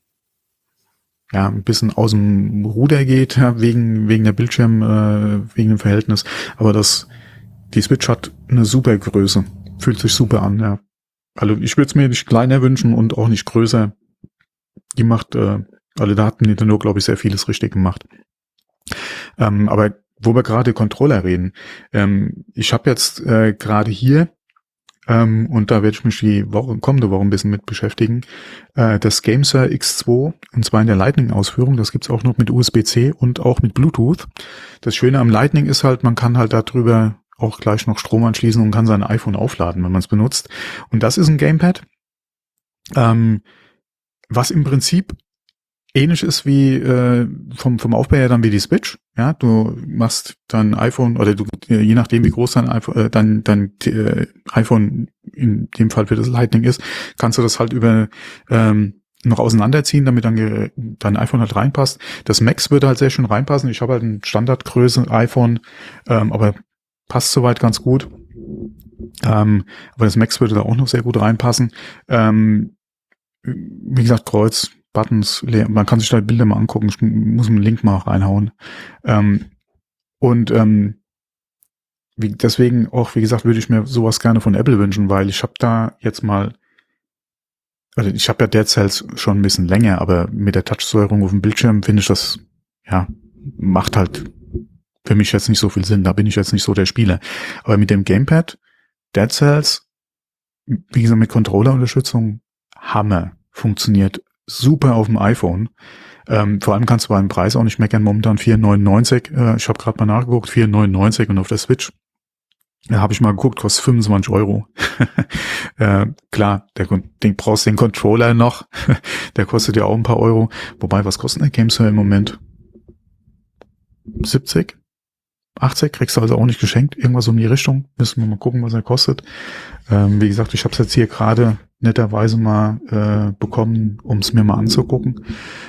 ein bisschen aus dem Ruder geht, ja, wegen der Bildschirm, wegen dem Verhältnis. Aber die Switch hat eine super Größe. Fühlt sich super an, ja. Also ich würde es mir nicht kleiner wünschen und auch nicht größer. Die macht, da hat Nintendo, glaube ich, sehr vieles richtig gemacht. Aber wo wir gerade Controller reden, ich habe jetzt gerade hier, und da werde ich mich die kommende Woche ein bisschen mit beschäftigen, das GameSir X2, und zwar in der Lightning-Ausführung. Das gibt's auch noch mit USB-C und auch mit Bluetooth. Das Schöne am Lightning ist halt, man kann halt darüber auch gleich noch Strom anschließen und kann sein iPhone aufladen, wenn man es benutzt. Und das ist ein Gamepad, was im Prinzip ähnlich ist wie vom Aufbau her dann wie die Switch. Ja, du machst dein iPhone oder je nachdem wie groß dein iPhone in dem Fall für das Lightning ist, kannst du das halt über noch auseinanderziehen, damit dann dein iPhone halt reinpasst. Das Max würde halt sehr schön reinpassen. Ich habe halt ein Standardgröße iPhone, aber passt soweit ganz gut. Aber das Max würde da auch noch sehr gut reinpassen. Wie gesagt, Kreuz, Buttons, man kann sich da Bilder mal angucken, ich muss einen Link mal reinhauen. Wie deswegen auch, wie gesagt, würde ich mir sowas gerne von Apple wünschen, weil ich habe da jetzt mal, also ich habe ja Dead Cells schon ein bisschen länger, aber mit der Touchsteuerung auf dem Bildschirm finde ich das, ja, macht halt für mich jetzt nicht so viel Sinn. Da bin ich jetzt nicht so der Spieler. Aber mit dem Gamepad, Dead Cells, wie gesagt, mit Controller-Unterstützung, Hammer. Funktioniert super auf dem iPhone. Vor allem kannst du beim Preis auch nicht meckern. Momentan 4,99. Ich habe gerade mal nachgeguckt, 4,99 und auf der Switch. Da habe ich mal geguckt, kostet 25 Euro. Klar, den brauchst den Controller noch. Der kostet ja auch ein paar Euro. Wobei, was kostet der GameSir im Moment? 70? 80? Kriegst du also auch nicht geschenkt. Irgendwas um die Richtung. Müssen wir mal gucken, was er kostet. Wie gesagt, ich habe es jetzt hier gerade netterweise mal bekommen, um es mir mal anzugucken.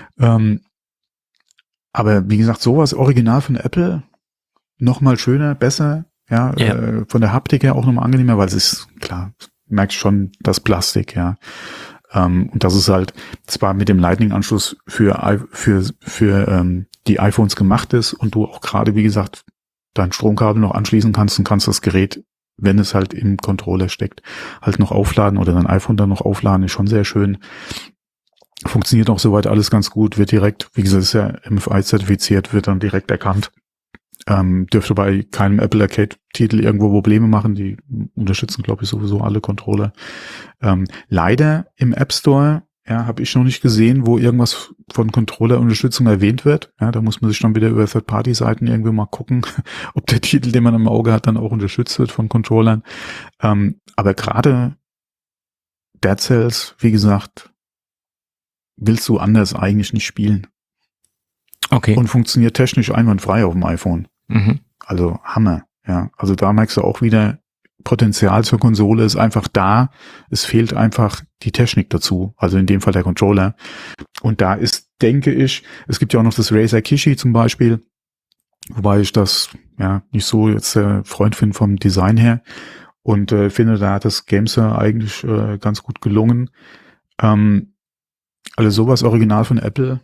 Aber wie gesagt, sowas original von Apple, noch mal schöner, besser. Ja, von der Haptik her auch nochmal angenehmer, weil es ist, klar, merkst schon das Plastik, ja. Und das ist halt zwar mit dem Lightning-Anschluss für die iPhones gemacht ist und du auch gerade, wie gesagt, dein Stromkabel noch anschließen kannst und kannst das Gerät, wenn es halt im Controller steckt, halt noch aufladen oder dein iPhone dann noch aufladen, ist schon sehr schön. Funktioniert auch soweit alles ganz gut, wird direkt, wie gesagt, ist ja MFI-zertifiziert, wird dann direkt erkannt. Dürfte bei keinem Apple Arcade-Titel irgendwo Probleme machen. Die unterstützen, glaube ich, sowieso alle Controller. Leider im App Store, ja, habe ich noch nicht gesehen, wo irgendwas von Controller-Unterstützung erwähnt wird. Ja, da muss man sich dann wieder über Third-Party-Seiten irgendwie mal gucken, ob der Titel, den man im Auge hat, dann auch unterstützt wird von Controllern. Aber gerade Dead Cells, wie gesagt, willst du anders eigentlich nicht spielen. Okay. Und funktioniert technisch einwandfrei auf dem iPhone. Mhm. Also Hammer, ja. Also da merkst du auch wieder, Potenzial zur Konsole ist einfach da. Es fehlt einfach die Technik dazu. Also in dem Fall der Controller. Und da ist, denke ich, es gibt ja auch noch das Razer Kishi zum Beispiel, wobei ich das ja nicht so jetzt Freund finde vom Design her. Und finde, da hat das GameSir eigentlich ganz gut gelungen. Also sowas original von Apple.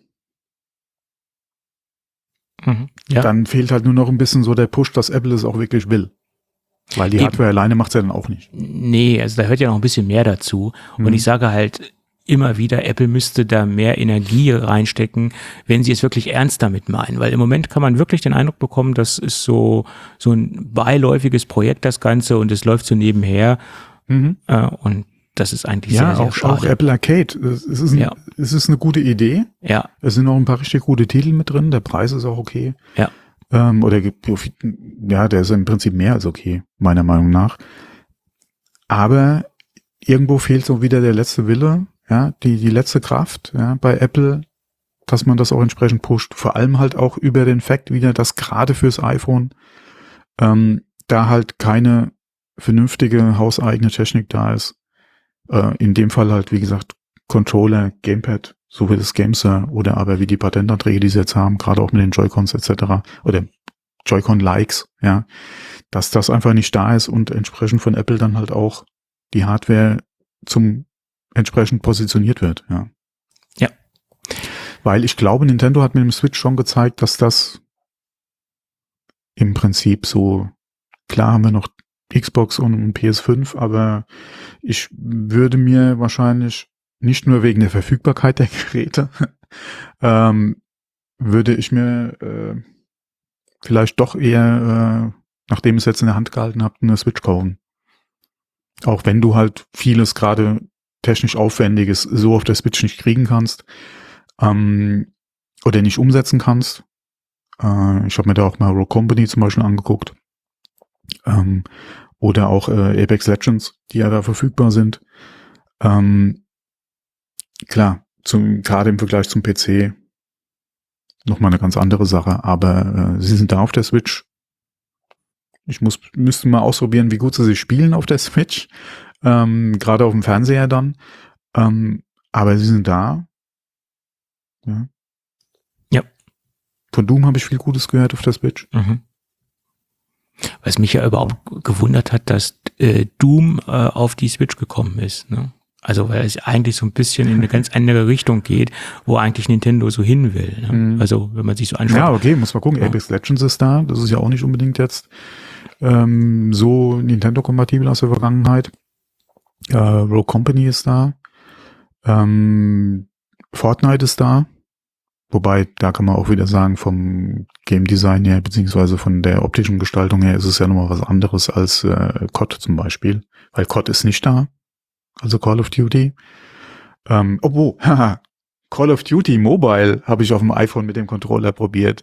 Ja. Dann fehlt halt nur noch ein bisschen so der Push, dass Apple es auch wirklich will. Weil die Hardware alleine macht es ja dann auch nicht. Nee, also da hört ja noch ein bisschen mehr dazu. Und ich sage halt immer wieder, Apple müsste da mehr Energie reinstecken, wenn sie es wirklich ernst damit meinen. Weil im Moment kann man wirklich den Eindruck bekommen, das ist so ein beiläufiges Projekt, das Ganze, und es läuft so nebenher. Und das ist eigentlich sehr, sehr schade. Auch Apple Arcade. Es ist eine gute Idee. Ja. Es sind auch ein paar richtig gute Titel mit drin. Der Preis ist auch okay. Ja. Der ist im Prinzip mehr als okay, meiner Meinung nach. Aber irgendwo fehlt so wieder der letzte Wille, ja, die letzte Kraft, ja, bei Apple, dass man das auch entsprechend pusht. Vor allem halt auch über den Fakt wieder, dass gerade fürs iPhone da halt keine vernünftige hauseigene Technik da ist. In dem Fall halt, wie gesagt, Controller, Gamepad, so wie das GameSir oder aber wie die Patentanträge, die sie jetzt haben, gerade auch mit den Joy-Cons etc. oder Joy-Con-Likes, ja, dass das einfach nicht da ist und entsprechend von Apple dann halt auch die Hardware zum entsprechend positioniert wird, ja. Ja. Weil ich glaube, Nintendo hat mit dem Switch schon gezeigt, dass das im Prinzip so, klar haben wir noch Xbox und PS5, aber ich würde mir wahrscheinlich nicht nur wegen der Verfügbarkeit der Geräte, würde ich mir vielleicht doch eher, nachdem ich es jetzt in der Hand gehalten habe, eine Switch kaufen. Auch wenn du halt vieles gerade technisch Aufwendiges so auf der Switch nicht kriegen kannst oder nicht umsetzen kannst. Ich habe mir da auch mal Rogue Company zum Beispiel angeguckt. Oder auch Apex Legends, die ja da verfügbar sind. Klar, gerade im Vergleich zum PC nochmal eine ganz andere Sache, aber sie sind da auf der Switch. Müsste mal ausprobieren, wie gut sie sich spielen auf der Switch, gerade auf dem Fernseher dann. Aber sie sind da. Ja. Ja. Von Doom habe ich viel Gutes gehört auf der Switch. Was mich ja überhaupt gewundert hat, dass Doom auf die Switch gekommen ist, ne? Also weil es eigentlich so ein bisschen in eine ganz andere Richtung geht, wo eigentlich Nintendo so hin will, ne? Also wenn man sich so anschaut. Ja, okay, muss man gucken. Ja. Apex Legends ist da, das ist ja auch nicht unbedingt jetzt so Nintendo-kompatibel aus der Vergangenheit. Rogue Company ist da. Fortnite ist da. Wobei, da kann man auch wieder sagen, vom Game Design her, beziehungsweise von der optischen Gestaltung her, ist es ja nochmal was anderes als COD zum Beispiel. Weil COD ist nicht da. Also Call of Duty. Call of Duty Mobile habe ich auf dem iPhone mit dem Controller probiert.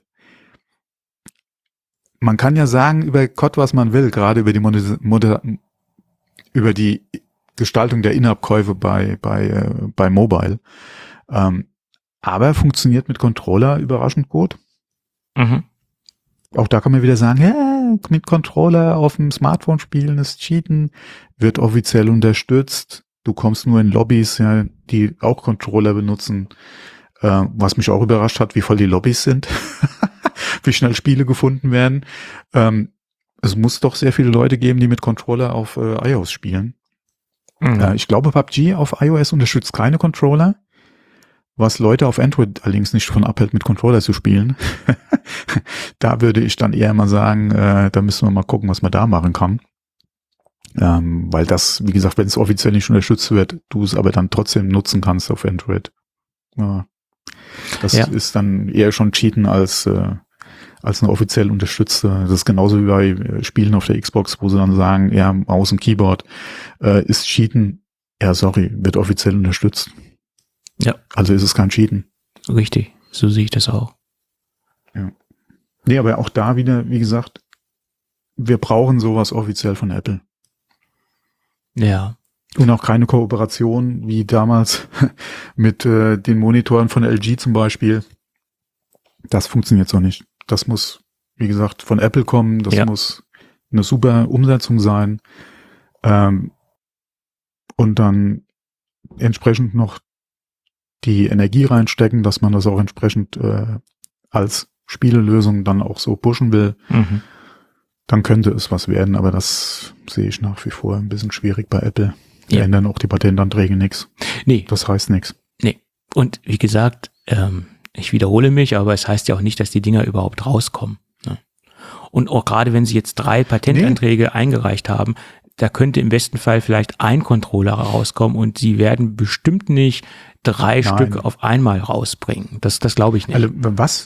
Man kann ja sagen über COD, was man will, gerade über über die Gestaltung der In-App-Käufe bei Mobile. Aber funktioniert mit Controller überraschend gut. Mhm. Auch da kann man wieder sagen, ja, mit Controller auf dem Smartphone spielen ist Cheaten, wird offiziell unterstützt. Du kommst nur in Lobbys, ja, die auch Controller benutzen. Was mich auch überrascht hat, wie voll die Lobbys sind. Wie schnell Spiele gefunden werden. Es muss doch sehr viele Leute geben, die mit Controller auf iOS spielen. Mhm. Ich glaube, PUBG auf iOS unterstützt keine Controller, was Leute auf Android allerdings nicht davon abhält, mit Controller zu spielen. Da würde ich dann eher mal sagen, da müssen wir mal gucken, was man da machen kann. Weil das, wie gesagt, wenn es offiziell nicht unterstützt wird, du es aber dann trotzdem nutzen kannst auf Android. Ja. Das ist dann eher schon Cheaten als eine offiziell unterstützte. Das ist genauso wie bei Spielen auf der Xbox, wo sie dann sagen, ja, Maus und Keyboard ist Cheaten. Ja, sorry, wird offiziell unterstützt. Ja. Also ist es kein Cheaten. Richtig, so sehe ich das auch. Ja. Nee, aber auch da wieder, wie gesagt, wir brauchen sowas offiziell von Apple. Ja. Und auch keine Kooperation, wie damals mit den Monitoren von LG zum Beispiel. Das funktioniert so nicht. Das muss, wie gesagt, von Apple kommen. Das muss eine super Umsetzung sein. Und dann entsprechend noch die Energie reinstecken, dass man das auch entsprechend als Spielelösung dann auch so pushen will. Mhm. Dann könnte es was werden, aber das sehe ich nach wie vor ein bisschen schwierig bei Apple. Die ändern auch die Patentanträge nichts. Nee. Das heißt nichts. Nee. Und wie gesagt, ich wiederhole mich, aber es heißt ja auch nicht, dass die Dinger überhaupt rauskommen. Ne? Und auch gerade wenn sie jetzt 3 Patentanträge eingereicht haben, da könnte im besten Fall vielleicht ein Controller rauskommen und sie werden bestimmt nicht 3 Stück auf einmal rausbringen. Das glaube ich nicht. Also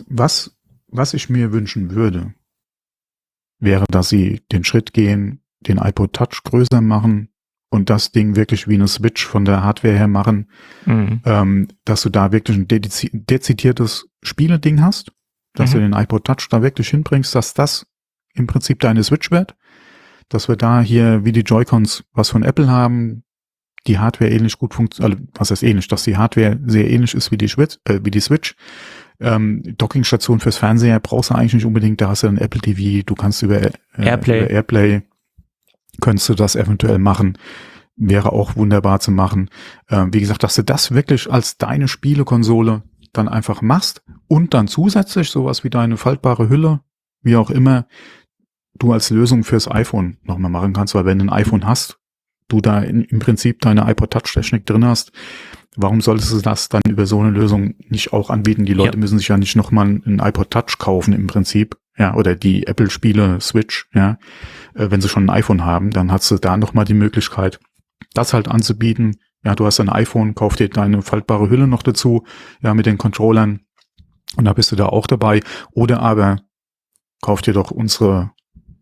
was ich mir wünschen würde, wäre, dass sie den Schritt gehen, den iPod Touch größer machen und das Ding wirklich wie eine Switch von der Hardware her machen, dass du da wirklich ein dezidiertes Spieleding hast, dass du den iPod Touch da wirklich hinbringst, dass das im Prinzip deine Switch wird, dass wir da hier wie die Joy-Cons was von Apple haben, die Hardware ähnlich gut funktioniert, also was heißt ähnlich, dass die Hardware sehr ähnlich ist wie die Switch. Dockingstation fürs Fernseher brauchst du eigentlich nicht unbedingt, da hast du ein Apple TV, du kannst über Airplay könntest du das eventuell machen, wäre auch wunderbar zu machen. Wie gesagt, dass du das wirklich als deine Spielekonsole dann einfach machst und dann zusätzlich sowas wie deine faltbare Hülle, wie auch immer, du als Lösung fürs iPhone nochmal machen kannst, weil wenn du ein iPhone hast, du da im Prinzip deine iPod Touch Technik drin hast, warum solltest du das dann über so eine Lösung nicht auch anbieten? Die Leute müssen sich ja nicht nochmal einen iPod Touch kaufen im Prinzip, ja, oder die Apple-Spiele Switch, ja, wenn sie schon ein iPhone haben, dann hast du da nochmal die Möglichkeit, das halt anzubieten. Ja, du hast ein iPhone, kauf dir deine faltbare Hülle noch dazu, ja, mit den Controllern und da bist du da auch dabei. Oder aber kauf dir doch unsere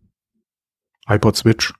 iPod Switch,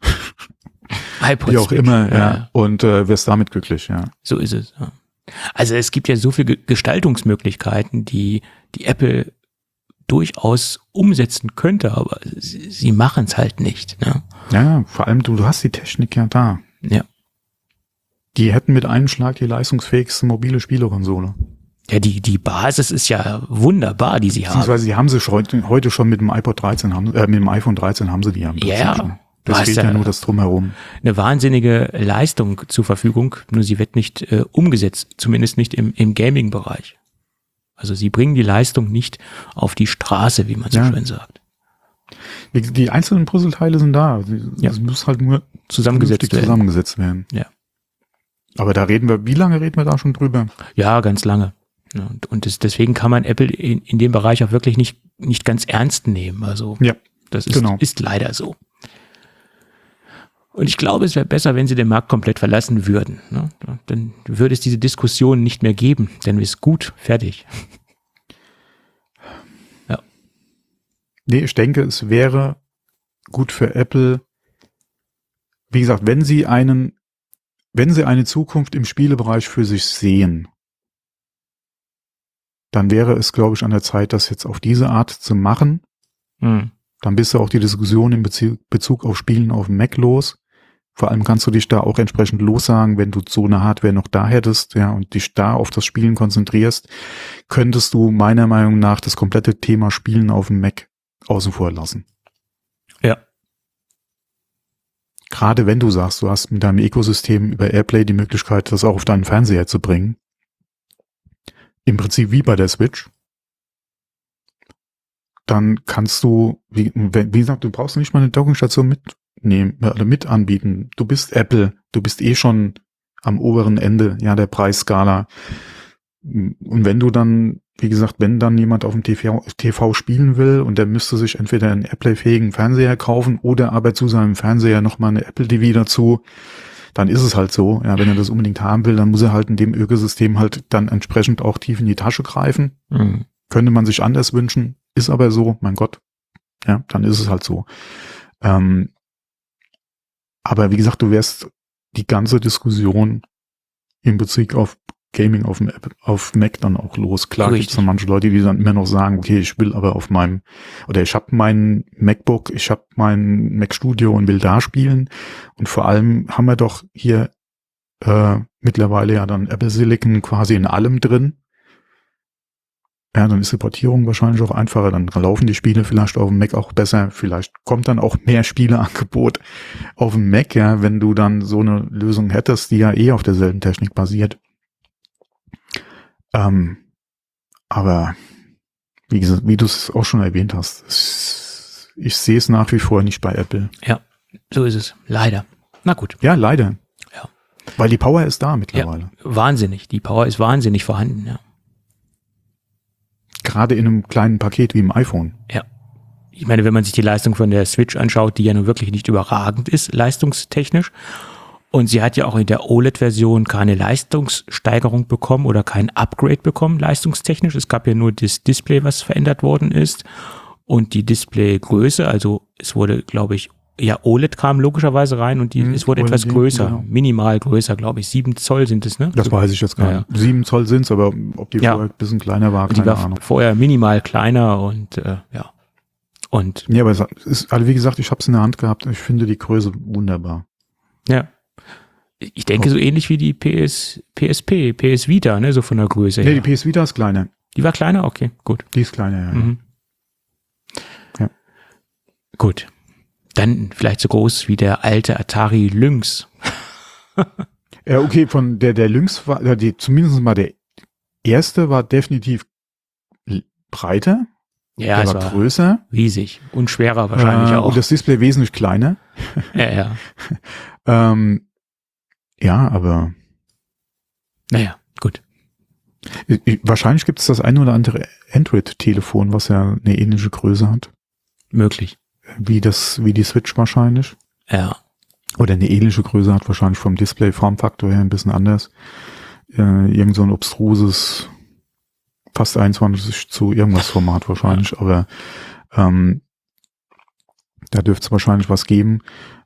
wie auch immer, ja, und wirst damit glücklich, ja. So ist es, ja. Also es gibt ja so viele Gestaltungsmöglichkeiten, die Apple durchaus umsetzen könnte, aber sie machen es halt nicht. Ne? Ja, vor allem du hast die Technik ja da. Ja. Die hätten mit einem Schlag die leistungsfähigste mobile Spielekonsole. Ja, die Basis ist ja wunderbar, die sie haben. Beziehungsweise sie haben sie heute schon mit dem iPod 13, mit dem iPhone 13 haben sie die. Ja, schon. Das fehlt ja nur das Drumherum. Eine wahnsinnige Leistung zur Verfügung, nur sie wird nicht umgesetzt, zumindest nicht im Gaming-Bereich. Also sie bringen die Leistung nicht auf die Straße, wie man so schön sagt. Die einzelnen Puzzleteile sind da. Es muss halt nur zusammengesetzt werden. Ja. Aber da wie lange reden wir da schon drüber? Ja, ganz lange. Und deswegen kann man Apple in dem Bereich auch wirklich nicht ganz ernst nehmen. Also das ist leider so. Und ich glaube, es wäre besser, wenn sie den Markt komplett verlassen würden. Ne? Dann würde es diese Diskussion nicht mehr geben, denn es ist gut, fertig. Ja. Nee, ich denke, es wäre gut für Apple, wie gesagt, wenn sie eine Zukunft im Spielebereich für sich sehen, dann wäre es, glaube ich, an der Zeit, das jetzt auf diese Art zu machen. Hm. Dann bist du auch die Diskussion in Bezug auf Spielen auf dem Mac los. Vor allem kannst du dich da auch entsprechend lossagen, wenn du so eine Hardware noch da hättest, ja, und dich da auf das Spielen konzentrierst, könntest du meiner Meinung nach das komplette Thema Spielen auf dem Mac außen vor lassen. Ja. Gerade wenn du sagst, du hast mit deinem Ökosystem über AirPlay die Möglichkeit, das auch auf deinen Fernseher zu bringen. Im Prinzip wie bei der Switch. Dann kannst du, wie gesagt, du brauchst nicht mal eine Dockingstation mitnehmen oder mit anbieten. Du bist Apple, du bist eh schon am oberen Ende, ja, der Preisskala. Und wenn du dann, wie gesagt, wenn dann jemand auf dem TV spielen will und der müsste sich entweder einen AirPlay-fähigen Fernseher kaufen oder aber zu seinem Fernseher nochmal eine Apple TV dazu, dann ist es halt so. Ja, wenn er das unbedingt haben will, dann muss er halt in dem Ökosystem halt dann entsprechend auch tief in die Tasche greifen. Mhm. Könnte man sich anders wünschen, ist aber so, mein Gott. Ja, dann ist es halt so. Aber wie gesagt, du wärst die ganze Diskussion in Bezug auf Gaming auf Mac dann auch los. Klar gibt es dann manche Leute, die dann immer noch sagen, okay, ich will aber auf meinem, oder ich habe mein MacBook, ich habe mein Mac Studio und will da spielen. Und vor allem haben wir doch hier mittlerweile ja dann Apple Silicon quasi in allem drin. Ja, dann ist die Portierung wahrscheinlich auch einfacher, dann laufen die Spiele vielleicht auf dem Mac auch besser, vielleicht kommt dann auch mehr Spieleangebot auf dem Mac, ja, wenn du dann so eine Lösung hättest, die ja eh auf derselben Technik basiert. Aber wie gesagt, wie du es auch schon erwähnt hast, ich sehe es nach wie vor nicht bei Apple. Ja, so ist es. Leider. Na gut. Ja, leider. Ja. Weil die Power ist da mittlerweile. Ja, wahnsinnig. Die Power ist wahnsinnig vorhanden, ja. Gerade in einem kleinen Paket wie im iPhone. Ja. Ich meine, wenn man sich die Leistung von der Switch anschaut, die ja nun wirklich nicht überragend ist, leistungstechnisch. Und sie hat ja auch in der OLED-Version keine Leistungssteigerung bekommen oder kein Upgrade bekommen, leistungstechnisch. Es gab ja nur das Display, was verändert worden ist. Und die Displaygröße, also es wurde, glaube ich, ja, OLED kam logischerweise rein und es wurde etwas größer, genau. Minimal größer, glaube ich. 7 Zoll sind es, ne? Das weiß ich jetzt gar nicht. 7 Zoll sind es, aber ob die vorher ein bisschen kleiner war, keine Ahnung. Die war vorher minimal kleiner und ja. Und ja, aber es ist, also wie gesagt, ich habe es in der Hand gehabt und ich finde die Größe wunderbar. Ja. Ich denke so ähnlich wie die PS Vita, ne, so von der Größe her. Nee, die PS Vita ist kleiner. Die war kleiner? Okay, gut. Die ist kleiner, ja. Mhm. Ja. Gut. Dann vielleicht so groß wie der alte Atari Lynx. Ja, okay, von der Lynx war, zumindest mal der erste war definitiv breiter. Ja, der war größer. Riesig und schwerer wahrscheinlich auch. Und das Display wesentlich kleiner. Ja. Ja, aber naja, gut. Wahrscheinlich gibt es das eine oder andere Android-Telefon, was ja eine ähnliche Größe hat. Möglich. Wie die Switch wahrscheinlich. Ja. Oder eine ähnliche Größe hat, wahrscheinlich vom Display-Formfaktor her ein bisschen anders. Irgend so ein obstruses, fast 21 zu irgendwas Format wahrscheinlich, aber da dürfte es wahrscheinlich was geben.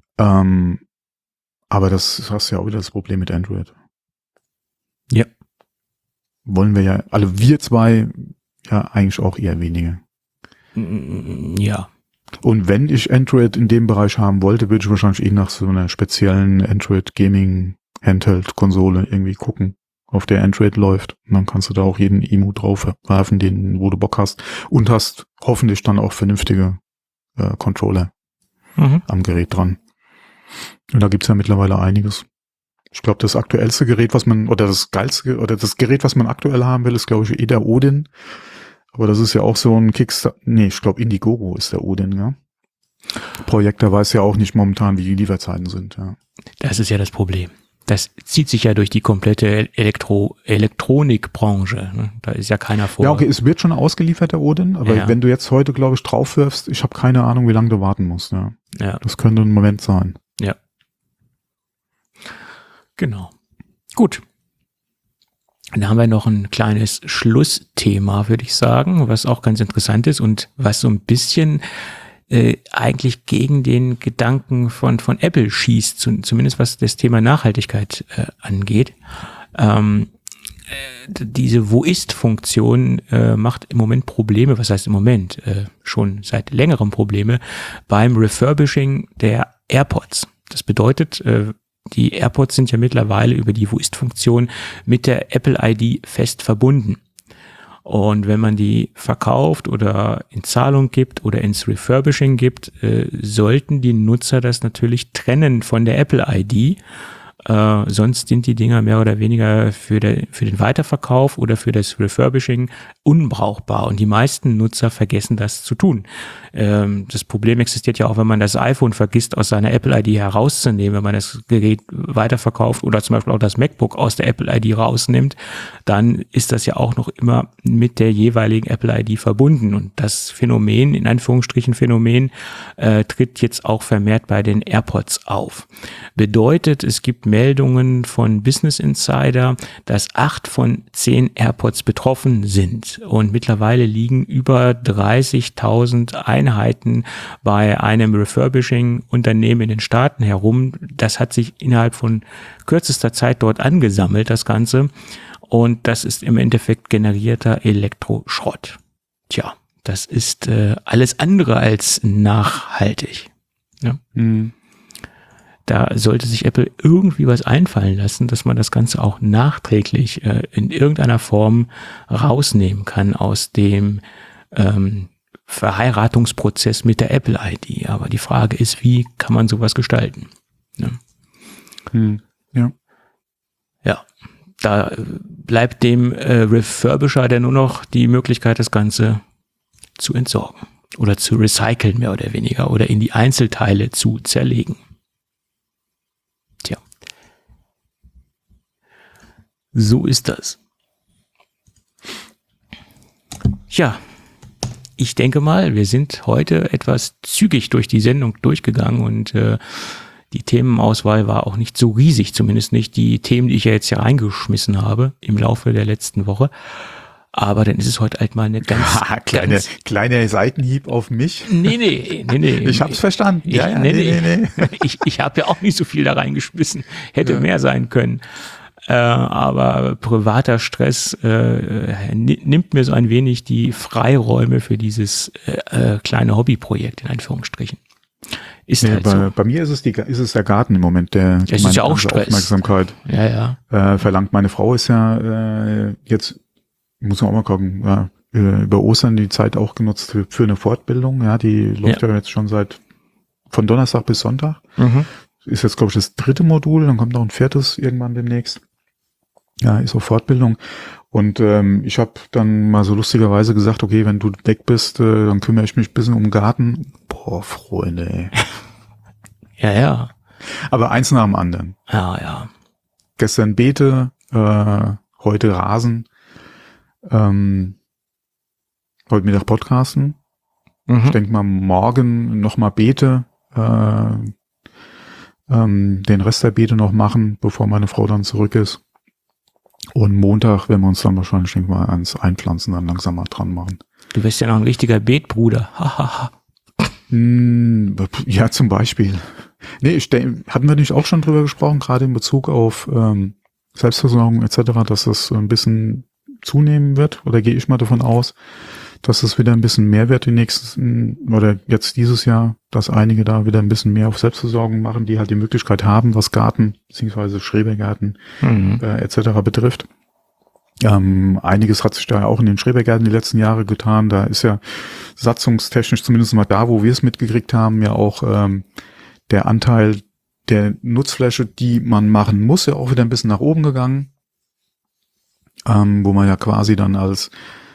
Aber das hast ja auch wieder das Problem mit Android. Ja. Wollen wir ja, also wir zwei ja eigentlich auch eher weniger. Ja. Und wenn ich Android in dem Bereich haben wollte, würde ich wahrscheinlich nach so einer speziellen Android Gaming Handheld Konsole irgendwie gucken, auf der Android läuft. Und dann kannst du da auch jeden Emu drauf werfen, wo du Bock hast. Und hast hoffentlich dann auch vernünftige Controller am Gerät dran. Und da gibt's ja mittlerweile einiges. Ich glaube, das aktuellste Gerät, das Gerät, was man aktuell haben will, ist, glaube ich, der Odin. Aber das ist ja auch so ein Kickstarter. Nee, ich glaube, Indiegogo ist der Odin, ja. Projekt, der weiß ja auch nicht momentan, wie die Lieferzeiten sind, ja. Das ist ja das Problem. Das zieht sich ja durch die komplette Elektronikbranche. Ne? Da ist ja keiner vor. Ja, okay, es wird schon ausgeliefert, der Odin, aber wenn du jetzt heute, glaube ich, drauf wirfst, ich habe keine Ahnung, wie lange du warten musst, ja. Ja. Das könnte ein Moment sein. Ja. Genau. Gut. Dann haben wir noch ein kleines Schlussthema, würde ich sagen, was auch ganz interessant ist und was so ein bisschen eigentlich gegen den Gedanken von Apple schießt, zumindest was das Thema Nachhaltigkeit angeht. Diese Wo-ist-Funktion macht im Moment Probleme, was heißt im Moment, schon seit längerem Probleme beim Refurbishing der AirPods. Das bedeutet, die AirPods sind ja mittlerweile über die Wo-ist-Funktion mit der Apple ID fest verbunden. Und wenn man die verkauft oder in Zahlung gibt oder ins Refurbishing gibt, sollten die Nutzer das natürlich trennen von der Apple ID. Sonst sind die Dinger mehr oder weniger für den Weiterverkauf oder für das Refurbishing unbrauchbar. Und die meisten Nutzer vergessen das zu tun. Das Problem existiert ja auch, wenn man das iPhone vergisst, aus seiner Apple ID herauszunehmen. Wenn man das Gerät weiterverkauft oder zum Beispiel auch das MacBook aus der Apple ID rausnimmt, dann ist das ja auch noch immer mit der jeweiligen Apple ID verbunden. Und das Phänomen, in Anführungsstrichen Phänomen, tritt jetzt auch vermehrt bei den AirPods auf. Bedeutet, es gibt Meldungen von Business Insider, dass 8 von 10 AirPods betroffen sind. Und mittlerweile liegen über 30.000 Einheiten bei einem Refurbishing-Unternehmen in den Staaten herum. Das hat sich innerhalb von kürzester Zeit dort angesammelt, das Ganze. Und das ist im Endeffekt generierter Elektroschrott. Tja, das ist alles andere als nachhaltig. Ja. Da sollte sich Apple irgendwie was einfallen lassen, dass man das Ganze auch nachträglich in irgendeiner Form rausnehmen kann aus dem Verheiratungsprozess mit der Apple ID. Aber die Frage ist, wie kann man sowas gestalten? Ja. Ja, da bleibt dem Refurbisher dann nur noch die Möglichkeit, das Ganze zu entsorgen oder zu recyceln, mehr oder weniger, oder in die Einzelteile zu zerlegen. Tja. So ist das. Ja, ich denke mal, wir sind heute etwas zügig durch die Sendung durchgegangen und die Themenauswahl war auch nicht so riesig, zumindest nicht die Themen, die ich ja jetzt hier reingeschmissen habe im Laufe der letzten Woche. Aber dann ist es heute halt mal eine kleine Seitenhieb auf mich. Nee. Ich hab's verstanden. Nee. Ich habe ja auch nicht so viel da reingeschmissen. Hätte mehr sein können. Aber privater Stress nimmt mir so ein wenig die Freiräume für dieses kleine Hobbyprojekt, in Anführungsstrichen. Ist halt so. Bei mir ist es der Garten im Moment, der meine ist ja auch Stress. Aufmerksamkeit verlangt. Meine Frau ist ja jetzt, muss man auch mal gucken, über Ostern die Zeit auch genutzt für eine Fortbildung. Ja, die läuft ja jetzt schon von Donnerstag bis Sonntag. Ist jetzt, glaube ich, das 3. Modul, dann kommt noch ein 4. irgendwann demnächst. Ja, ist auf Fortbildung. Und ich habe dann mal so lustigerweise gesagt, okay, wenn du weg bist, dann kümmere ich mich ein bisschen um den Garten. Boah, Freunde, ey. Ja. Aber eins nach dem anderen. Ja. Gestern Beete, heute Rasen, heute Mittag Podcasten. Ich denke mal morgen nochmal Beete, den Rest der Beete noch machen, bevor meine Frau dann zurück ist. Und Montag werden wir uns dann wahrscheinlich, denke mal, ans Einpflanzen dann langsam mal dran machen. Du bist ja noch ein richtiger Beetbruder. Ja, zum Beispiel. Nee, hatten wir nicht auch schon drüber gesprochen, gerade in Bezug auf Selbstversorgung etc., dass das ein bisschen zunehmen wird? Oder gehe ich mal davon aus, dass es wieder ein bisschen mehr wird jetzt dieses Jahr, dass einige da wieder ein bisschen mehr auf Selbstversorgung machen, die halt die Möglichkeit haben, was Garten bzw. Schrebergärten etc. betrifft. Einiges hat sich da auch in den Schrebergärten die letzten Jahre getan. Da ist ja satzungstechnisch, zumindest mal da, wo wir es mitgekriegt haben, ja auch der Anteil der Nutzfläche, die man machen muss, ja auch wieder ein bisschen nach oben gegangen. Wo man ja quasi dann als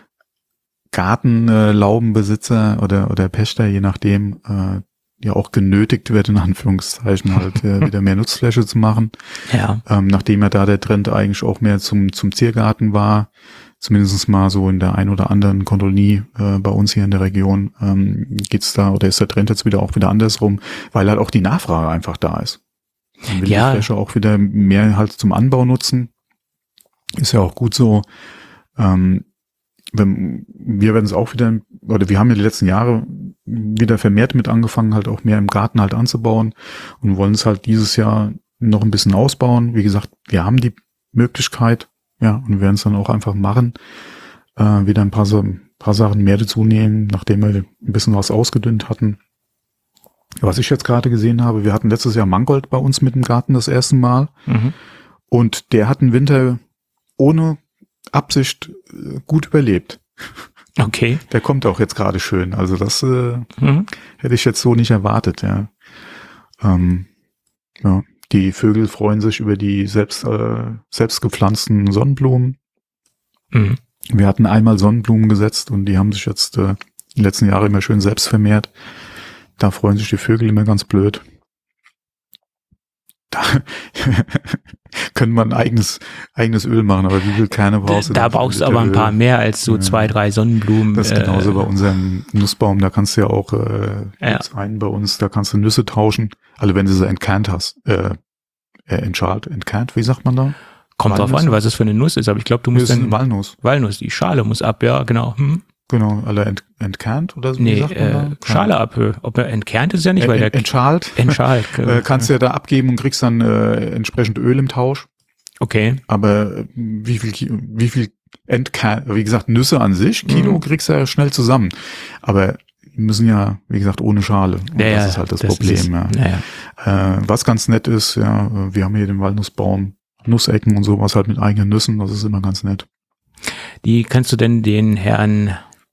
Gartenlaubenbesitzer oder Pächter, je nachdem, ja auch genötigt wird, in Anführungszeichen halt wieder mehr Nutzfläche zu machen. Ja. Nachdem ja da der Trend eigentlich auch mehr zum Ziergarten war, zumindest mal so in der ein oder anderen Kolonie bei uns hier in der Region, ist der Trend jetzt auch wieder andersrum, weil halt auch die Nachfrage einfach da ist. Man will die Fläche auch wieder mehr halt zum Anbau nutzen. Ist ja auch gut so. Wir werden es auch wieder, oder wir haben ja die letzten Jahre wieder vermehrt mit angefangen, halt auch mehr im Garten halt anzubauen und wollen es halt dieses Jahr noch ein bisschen ausbauen. Wie gesagt, wir haben die Möglichkeit, ja, und werden es dann auch einfach machen, wieder ein paar Sachen mehr dazu nehmen, nachdem wir ein bisschen was ausgedünnt hatten. Was ich jetzt gerade gesehen habe, wir hatten letztes Jahr Mangold bei uns mit im Garten das erste Mal und der hat den Winter ohne Absicht gut überlebt. Okay. Der kommt auch jetzt gerade schön. Also das hätte ich jetzt so nicht erwartet, ja. Ja. Die Vögel freuen sich über die selbst gepflanzten Sonnenblumen. Wir hatten einmal Sonnenblumen gesetzt und die haben sich jetzt die letzten Jahre immer schön selbst vermehrt. Da freuen sich die Vögel immer ganz blöd. Da können wir ein eigenes Öl machen, aber wie viel Kerne brauchst du? Da brauchst du aber ein paar mehr als so 2, 3 Sonnenblumen. Das ist genauso bei unserem Nussbaum, da kannst du ja auch, gibt's einen bei uns, da kannst du Nüsse tauschen, also wenn du sie entkernt hast, entkernt, wie sagt man da? Kommt drauf an, was es für eine Nuss ist, aber ich glaube, du musst dann... Walnuss, die Schale muss ab, ja, genau. Genau, alle entkernt oder so? Nee, Schale ab. Ob er entkernt ist ja nicht, weil der... Entschalt. Kannst du ja da abgeben und kriegst dann entsprechend Öl im Tausch. Okay. Aber wie viel wie gesagt, Nüsse an sich, Kilo kriegst du ja schnell zusammen. Aber die müssen ja, wie gesagt, ohne Schale. Und das ist halt das Problem. Was ganz nett ist, ja, wir haben hier den Walnussbaum, Nussecken und sowas halt mit eigenen Nüssen, das ist immer ganz nett. Die kannst du denn den Herrn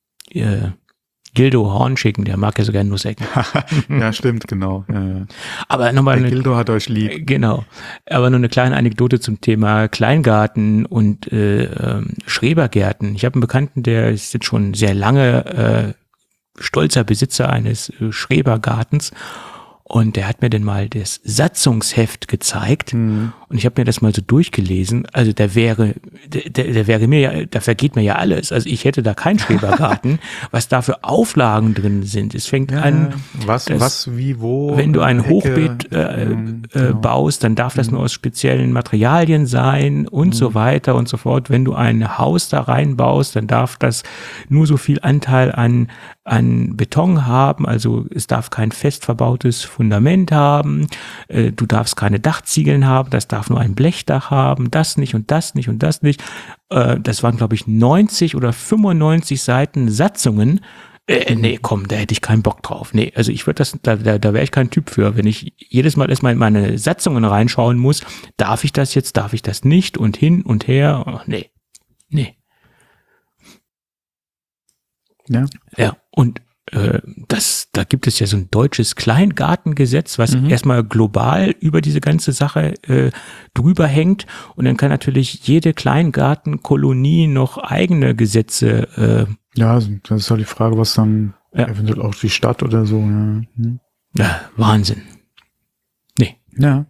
Gildo Horn schicken, der mag ja sogar Nussecken. Ja, stimmt, genau. Aber nochmal Gildo hat euch lieb. Genau. Aber nur eine kleine Anekdote zum Thema Kleingarten und Schrebergärten. Ich habe einen Bekannten, der ist jetzt schon sehr lange stolzer Besitzer eines Schrebergartens. Und der hat mir dann mal das Satzungsheft gezeigt und ich habe mir das mal so durchgelesen. Also da vergeht mir ja alles. Also ich hätte da keinen Schrebergarten, was da für Auflagen drin sind. Es fängt an, wie, wo. Wenn du ein Hochbeet baust, dann darf das nur aus speziellen Materialien sein und so weiter und so fort. Wenn du ein Haus da reinbaust, dann darf das nur so viel Anteil an Beton haben, also es darf kein fest verbautes Fundament haben, du darfst keine Dachziegeln haben, das darf nur ein Blechdach haben, das nicht und das nicht und das nicht. Das waren, glaube ich, 90 oder 95 Seiten Satzungen. Nee, komm, da hätte ich keinen Bock drauf. Nee, also ich würde da wäre ich kein Typ für. Wenn ich jedes Mal erstmal in meine Satzungen reinschauen muss, darf ich das jetzt, darf ich das nicht und hin und her. Oh, nee. Ja, und da gibt es ja so ein deutsches Kleingartengesetz, was erstmal global über diese ganze Sache drüber hängt. Und dann kann natürlich jede Kleingartenkolonie noch eigene Gesetze. Ja, das ist halt die Frage, was dann eventuell auch die Stadt oder so. Ja, Wahnsinn. Nee. Ja.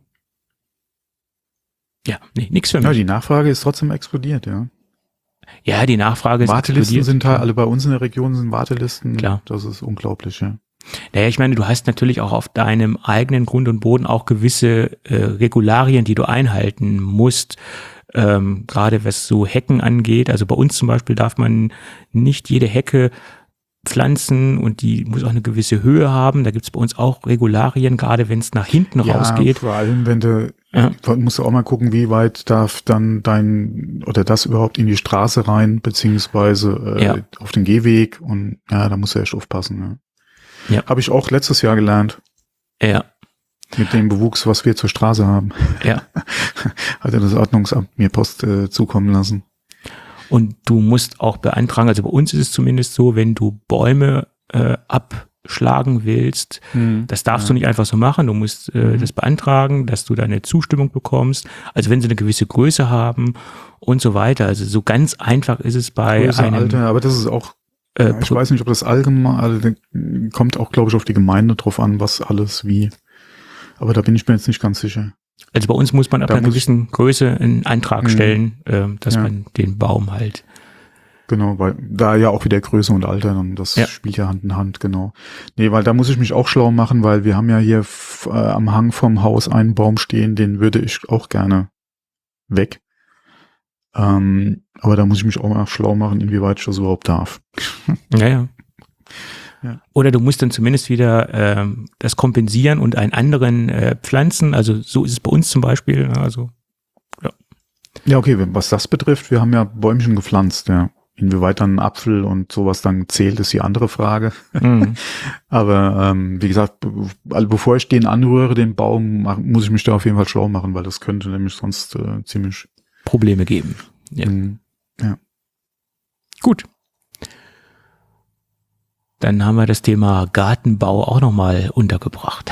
Ja, nee, nix für mich. Ja, die Nachfrage ist trotzdem explodiert, ja. Ja, die Nachfrage ist Wartelisten sind halt, alle bei uns in der Region sind Wartelisten. Klar. Das ist unglaublich, ja. Naja, ich meine, du hast natürlich auch auf deinem eigenen Grund und Boden auch gewisse Regularien, die du einhalten musst. Gerade was so Hecken angeht. Also bei uns zum Beispiel darf man nicht jede Hecke pflanzen und die muss auch eine gewisse Höhe haben. Da gibt's bei uns auch Regularien, gerade wenn es nach hinten rausgeht. Vor allem, wenn du musst du auch mal gucken, wie weit darf dann das überhaupt in die Straße rein, beziehungsweise auf den Gehweg, und da musst du echt aufpassen. Ja. Habe ich auch letztes Jahr gelernt. Ja. Mit dem Bewuchs, was wir zur Straße haben. Ja. Hat ja das Ordnungsamt mir Post zukommen lassen. Und du musst auch beantragen, also bei uns ist es zumindest so, wenn du Bäume abschlagen willst, das darfst du nicht einfach so machen, du musst das beantragen, dass du deine Zustimmung bekommst, also wenn sie eine gewisse Größe haben und so weiter. Also so ganz einfach ist es bei Größe, einem... Alter, aber das ist auch, ich weiß nicht, ob das allgemein, kommt auch, glaube ich, auf die Gemeinde drauf an, was alles wie, aber da bin ich mir jetzt nicht ganz sicher. Also bei uns muss man ab einer gewissen Größe einen Antrag stellen, dass man den Baum halt Genau, weil da ja auch wieder Größe und Alter, und das spielt ja Hand in Hand, genau. Nee, weil da muss ich mich auch schlau machen, weil wir haben ja hier am Hang vom Haus einen Baum stehen, den würde ich auch gerne weg. Aber da muss ich mich auch mal schlau machen, inwieweit ich das überhaupt darf. Ja. Oder du musst dann zumindest wieder das kompensieren und einen anderen pflanzen. Also so ist es bei uns zum Beispiel. Also ja, okay, was das betrifft, wir haben ja Bäumchen gepflanzt, ja. Inwieweit dann Apfel und sowas dann zählt, ist die andere Frage. Mhm. Aber wie gesagt, also bevor ich den anrühre, den Baum, muss ich mich da auf jeden Fall schlau machen, weil das könnte nämlich sonst ziemlich Probleme geben. Ja. Ja. Gut. Dann haben wir das Thema Gartenbau auch nochmal untergebracht.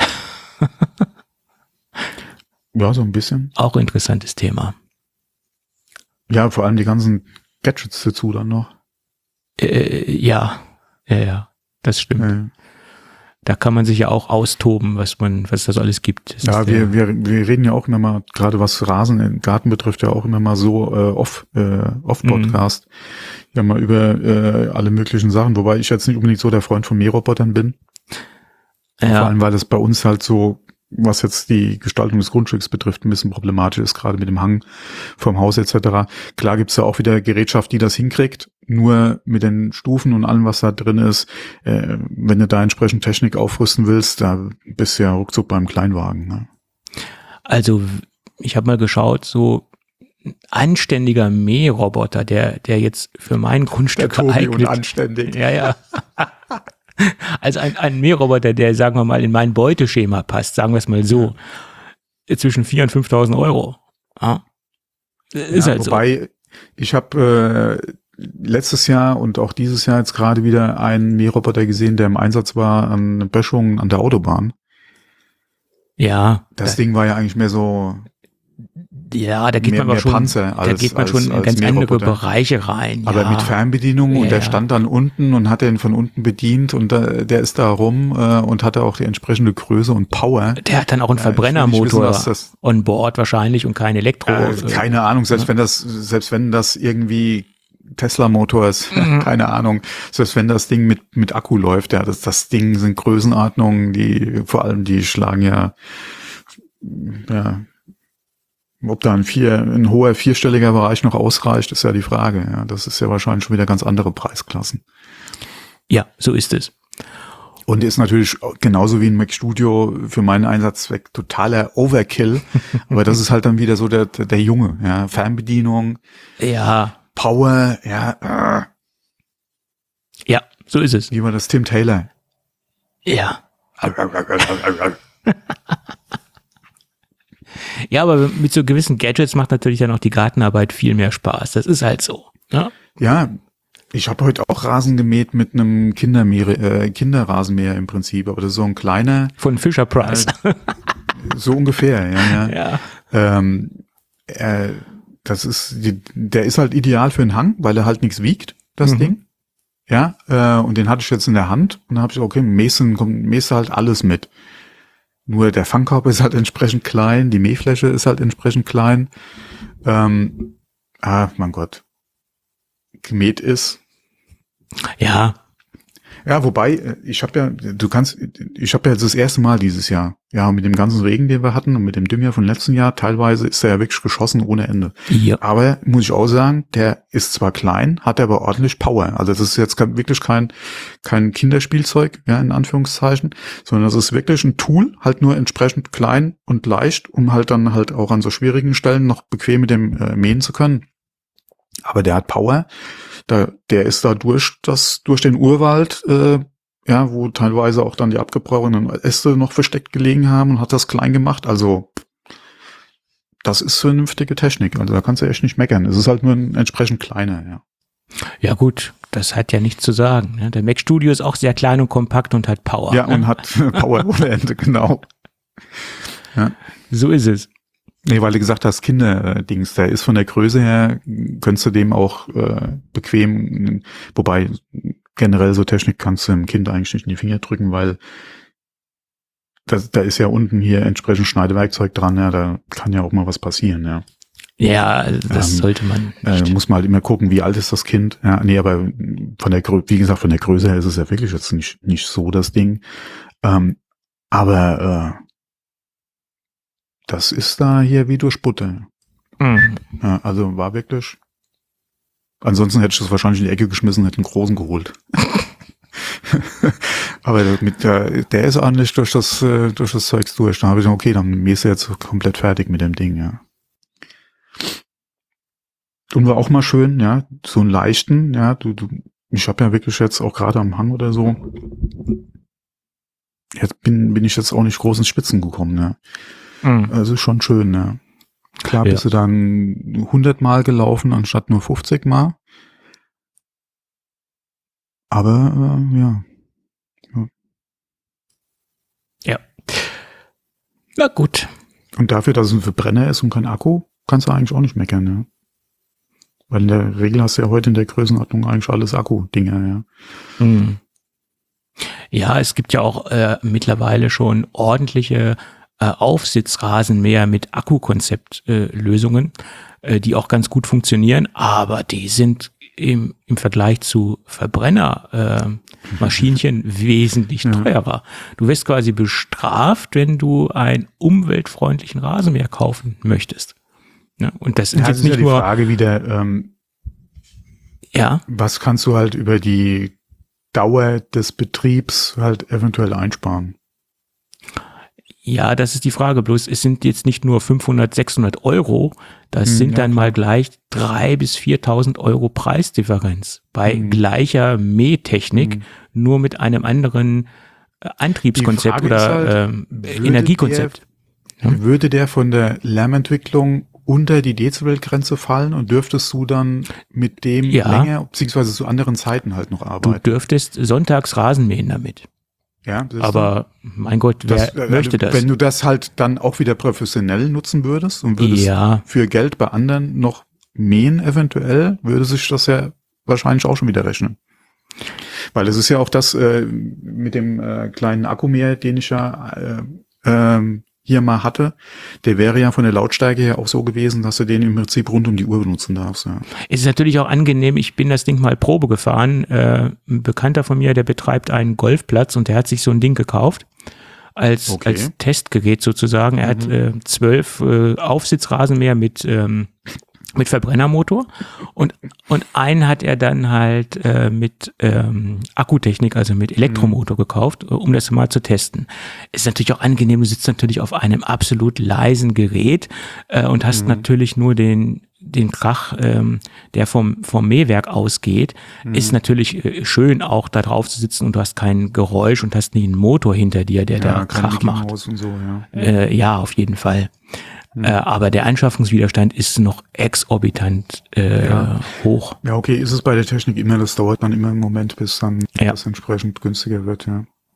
Ja, so ein bisschen. Auch interessantes Thema. Ja, vor allem die ganzen Gadgets dazu dann noch. Ja, das stimmt. Da kann man sich ja auch austoben, was da so alles gibt. Das ja, wir reden ja auch immer mal, gerade was Rasen im Garten betrifft, ja auch immer mal so off-Podcast. Ja, mal über alle möglichen Sachen, wobei ich jetzt nicht unbedingt so der Freund von Mährrobotern bin. Ja. Vor allem, weil das bei uns halt so, was jetzt die Gestaltung des Grundstücks betrifft, ein bisschen problematisch ist, gerade mit dem Hang vom Haus etc. Klar gibt's ja auch wieder Gerätschaft, die das hinkriegt, nur mit den Stufen und allem, was da drin ist, wenn du da entsprechend Technik aufrüsten willst, da bist du ja ruckzuck beim Kleinwagen. Ne? Also ich habe mal geschaut, so ein anständiger Mähroboter, der jetzt für mein Grundstück geeignet und anständig. Ja. Also ein Mähroboter, der, sagen wir mal, in mein Beuteschema passt, sagen wir es mal so, zwischen 4.000 und 5.000 Euro. Ja? Ist halt wobei, so. Ich habe letztes Jahr und auch dieses Jahr jetzt gerade wieder einen Mähroboter gesehen, der im Einsatz war an Böschungen an der Autobahn. Ja. Das Ding war ja eigentlich mehr so... Ja, da geht man aber schon, Panzer da geht man schon in ganz andere Bereiche rein. Ja. Aber mit Fernbedienung und der stand dann unten und hat den von unten bedient und der ist da rum und hatte auch die entsprechende Größe und Power. Der hat dann auch einen Verbrennermotor on board wahrscheinlich und kein Elektro. Keine Ahnung, selbst wenn das irgendwie Tesla-Motor ist, keine Ahnung, selbst wenn das Ding mit Akku läuft, ja, das Ding sind Größenordnungen, die schlagen ja, ob da ein hoher vierstelliger Bereich noch ausreicht, ist ja die Frage. Ja, das ist ja wahrscheinlich schon wieder ganz andere Preisklassen. Ja, so ist es. Und ist natürlich genauso wie ein Mac Studio für meinen Einsatzzweck totaler Overkill. Aber das ist halt dann wieder so der Junge. Ja, Fernbedienung. Ja. Power. Ja. Ja, so ist es. Wie war das? Tim Taylor. Ja. Ja, aber mit so gewissen Gadgets macht natürlich dann auch die Gartenarbeit viel mehr Spaß. Das ist halt so. Ne? Ja, ich habe heute auch Rasen gemäht mit einem Kinderrasenmäher im Prinzip, aber das ist so ein kleiner. Von Fisher Price. So ungefähr, ja. Der ist halt ideal für einen Hang, weil er halt nichts wiegt, das Ding. Ja, und den hatte ich jetzt in der Hand und dann habe ich gesagt, okay, mähst halt alles mit. Nur der Fangkorb ist halt entsprechend klein, die Mähfläche ist halt entsprechend klein. Mein Gott. Gemäht ist. Ja. Ja, wobei, ich habe ja jetzt das erste Mal dieses Jahr, ja, mit dem ganzen Regen, den wir hatten und mit dem Dümmer von letzten Jahr, teilweise ist er ja wirklich geschossen ohne Ende. Ja. Aber, muss ich auch sagen, der ist zwar klein, hat aber ordentlich Power. Also das ist jetzt wirklich kein Kinderspielzeug, ja, in Anführungszeichen, sondern das ist wirklich ein Tool, halt nur entsprechend klein und leicht, um halt dann halt auch an so schwierigen Stellen noch bequem mit dem mähen zu können. Aber der hat Power. Der ist da durch den Urwald, wo teilweise auch dann die abgebrochenen Äste noch versteckt gelegen haben und hat das klein gemacht. Also das ist vernünftige Technik. Also da kannst du echt nicht meckern. Es ist halt nur ein entsprechend kleiner, ja. Ja gut, das hat ja nichts zu sagen. Ne? Der Mac Studio ist auch sehr klein und kompakt und hat Power. Ja, ne? Und hat Power ohne Ende, genau. Ja. So ist es. Nee, weil du gesagt hast, Kinderdings, der ist von der Größe her, könntest du dem auch bequem, wobei generell so Technik kannst du dem Kind eigentlich nicht in die Finger drücken, weil da ist ja unten hier entsprechend Schneidewerkzeug dran, ja, da kann ja auch mal was passieren, ja. Ja, das sollte man nicht. Muss man halt immer gucken, wie alt ist das Kind. Ja, nee, aber wie gesagt, von der Größe her ist es ja wirklich jetzt nicht so das Ding. Aber das ist da hier wie durch Butter. Ja, also war wirklich. Ansonsten hätte ich das wahrscheinlich in die Ecke geschmissen, hätte einen großen geholt. Aber der ist ordentlich durch das Zeugs durch. Da habe ich gesagt, okay, dann ist er jetzt komplett fertig mit dem Ding, ja. Und war auch mal schön, ja, so einen leichten, ja, ich habe ja wirklich jetzt auch gerade am Hang oder so, jetzt bin ich jetzt auch nicht groß ins Spitzen gekommen, ja. Also schon schön, ja. Klar bist du dann 100 Mal gelaufen, anstatt nur 50 Mal. Aber, ja. Ja. Na gut. Und dafür, dass es ein Verbrenner ist und kein Akku, kannst du eigentlich auch nicht meckern, ja. Weil in der Regel hast du ja heute in der Größenordnung eigentlich alles Akku-Dinger, ja. Ja, es gibt ja auch mittlerweile schon ordentliche Aufsitzrasenmäher mit Akkukonzept-Lösungen, die auch ganz gut funktionieren, aber die sind im Vergleich zu Verbrenner-Maschinchen wesentlich teurer. Du wirst quasi bestraft, wenn du einen umweltfreundlichen Rasenmäher kaufen möchtest. Ja, und das ist jetzt nicht nur die Frage wieder, was kannst du halt über die Dauer des Betriebs halt eventuell einsparen? Ja, das ist die Frage. Bloß es sind jetzt nicht nur 500, 600 Euro, das sind dann mal gleich 3.000 bis 4.000 Euro Preisdifferenz bei gleicher Mähtechnik, nur mit einem anderen Antriebskonzept oder Energiekonzept. Würde der von der Lärmentwicklung unter die Dezibelgrenze fallen und dürftest du dann mit dem länger, beziehungsweise zu anderen Zeiten halt noch arbeiten? Du dürftest sonntags Rasen mähen damit. Ja, aber mein Gott, wer möchte das? Wenn du das halt dann auch wieder professionell nutzen würdest und würdest für Geld bei anderen noch mähen eventuell, würde sich das ja wahrscheinlich auch schon wieder rechnen. Weil es ist ja auch das mit dem kleinen Akkumäher, den ich ja hier mal hatte, der wäre ja von der Lautstärke her auch so gewesen, dass du den im Prinzip rund um die Uhr benutzen darfst. Ja. Es ist natürlich auch angenehm, ich bin das Ding mal Probe gefahren. Ein Bekannter von mir, der betreibt einen Golfplatz und der hat sich so ein Ding gekauft als Testgerät sozusagen. Er hat 12 Aufsitzrasenmäher mit Verbrennermotor und einen hat er dann halt mit Akkutechnik, also mit Elektromotor gekauft, um das mal zu testen. Ist natürlich auch angenehm, du sitzt natürlich auf einem absolut leisen Gerät und hast natürlich nur den Krach, der vom Mähwerk ausgeht, ist natürlich schön auch da drauf zu sitzen und du hast kein Geräusch und hast nicht einen Motor hinter dir, der da Krach macht. Und so, ja, auf jeden Fall. Aber der Anschaffungswiderstand ist noch exorbitant hoch. Ja, okay, ist es bei der Technik immer, das dauert dann immer einen Moment, bis dann das entsprechend günstiger wird,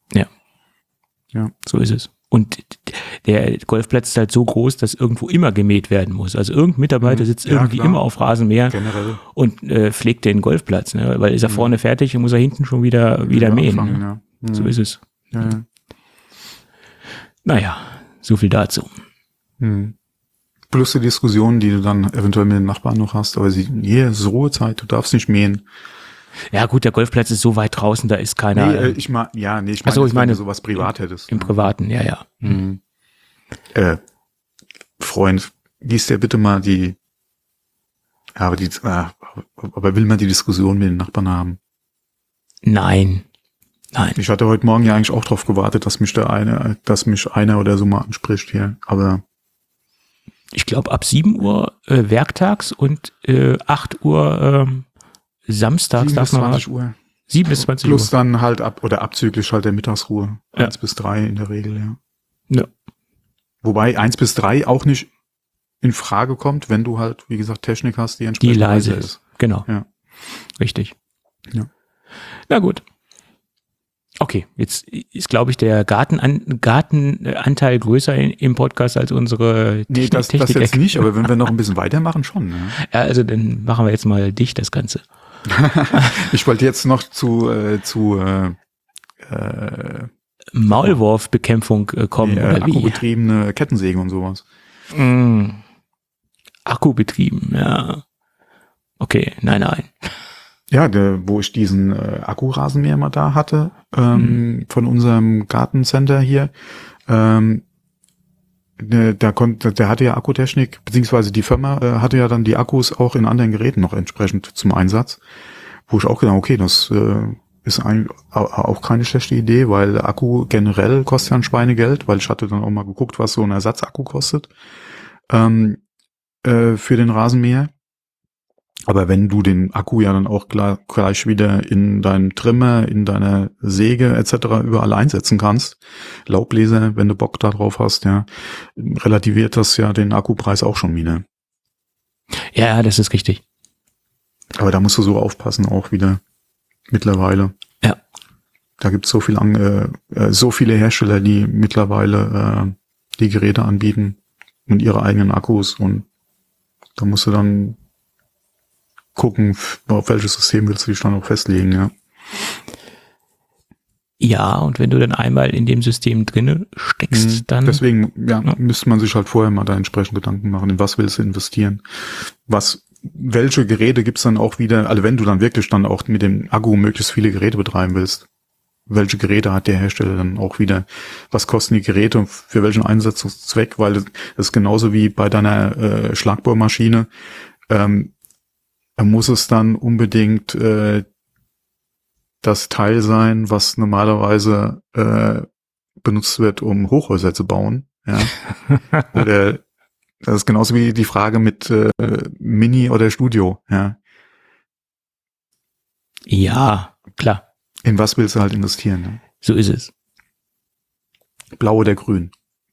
Ja, so ist es. Und der Golfplatz ist halt so groß, dass irgendwo immer gemäht werden muss. Also irgendein Mitarbeiter sitzt irgendwie immer auf Rasenmäher und pflegt den Golfplatz, ne? Weil ist er vorne fertig und muss er hinten schon wieder mähen. Ne? So ist es. Ja. Naja, so viel dazu. Plus die Diskussionen, die du dann eventuell mit den Nachbarn noch hast, aber ist Ruhezeit, du darfst nicht mähen. Ja gut, der Golfplatz ist so weit draußen, da ist keiner. Ich meine, wenn du sowas privat hättest. Im Privaten, ja. Freund, liest dir bitte mal aber will man die Diskussion mit den Nachbarn haben? Nein. Ich hatte heute Morgen ja eigentlich auch drauf gewartet, dass mich einer oder so mal anspricht hier, aber ich glaube ab 7 Uhr werktags und 8 Uhr samstags 7 bis 20 Uhr. 7 bis 20 Plus dann halt abzüglich halt der Mittagsruhe. 1 bis 3 in der Regel, ja. Wobei 1 bis 3 auch nicht in Frage kommt, wenn du halt, wie gesagt, Technik hast, die entsprechend die leise ist. Genau. Ja. Richtig. Ja. Na gut. Okay, jetzt ist, glaube ich, der Gartenanteil größer im Podcast als unsere Technik. Nee, das jetzt nicht, aber wenn wir noch ein bisschen weitermachen, schon. Ne? Ja, also dann machen wir jetzt mal dicht das Ganze. Ich wollte jetzt noch zu Maulwurfbekämpfung kommen. Oder akkubetriebene Kettensägen und sowas. Akku betrieben, ja. Okay, nein. Ja, wo ich diesen Akkurasenmäher mal da hatte, von unserem Gartencenter hier, der hatte ja Akkutechnik, beziehungsweise die Firma hatte ja dann die Akkus auch in anderen Geräten noch entsprechend zum Einsatz, wo ich auch gedacht, okay, das ist eigentlich auch keine schlechte Idee, weil Akku generell kostet ja ein Schweinegeld, weil ich hatte dann auch mal geguckt, was so ein Ersatzakku kostet für den Rasenmäher. Aber wenn du den Akku ja dann auch gleich wieder in deinen Trimmer, in deiner Säge etc. überall einsetzen kannst, Laubbläser, wenn du Bock da drauf hast, ja, relativiert das ja den Akkupreis auch schon wieder. Ja, das ist richtig. Aber da musst du so aufpassen auch wieder mittlerweile. Ja. Da gibt's so so viele Hersteller, die mittlerweile die Geräte anbieten und ihre eigenen Akkus, und da musst du dann gucken, auf welches System willst du dich dann auch festlegen, ja. Ja, und wenn du dann einmal in dem System drinne steckst, dann... Deswegen, müsste man sich halt vorher mal da entsprechend Gedanken machen, in was willst du investieren. Welche Geräte gibt's dann auch wieder, also wenn du dann wirklich dann auch mit dem Akku möglichst viele Geräte betreiben willst, welche Geräte hat der Hersteller dann auch wieder, was kosten die Geräte und für welchen Einsatzzweck, weil das ist genauso wie bei deiner Schlagbohrmaschine, muss es dann unbedingt das Teil sein, was normalerweise benutzt wird, um Hochhäuser zu bauen. Ja. Oder das ist genauso wie die Frage mit Mini oder Studio. Ja. Ja, klar. In was willst du halt investieren? Ne? So ist es. Blau oder grün?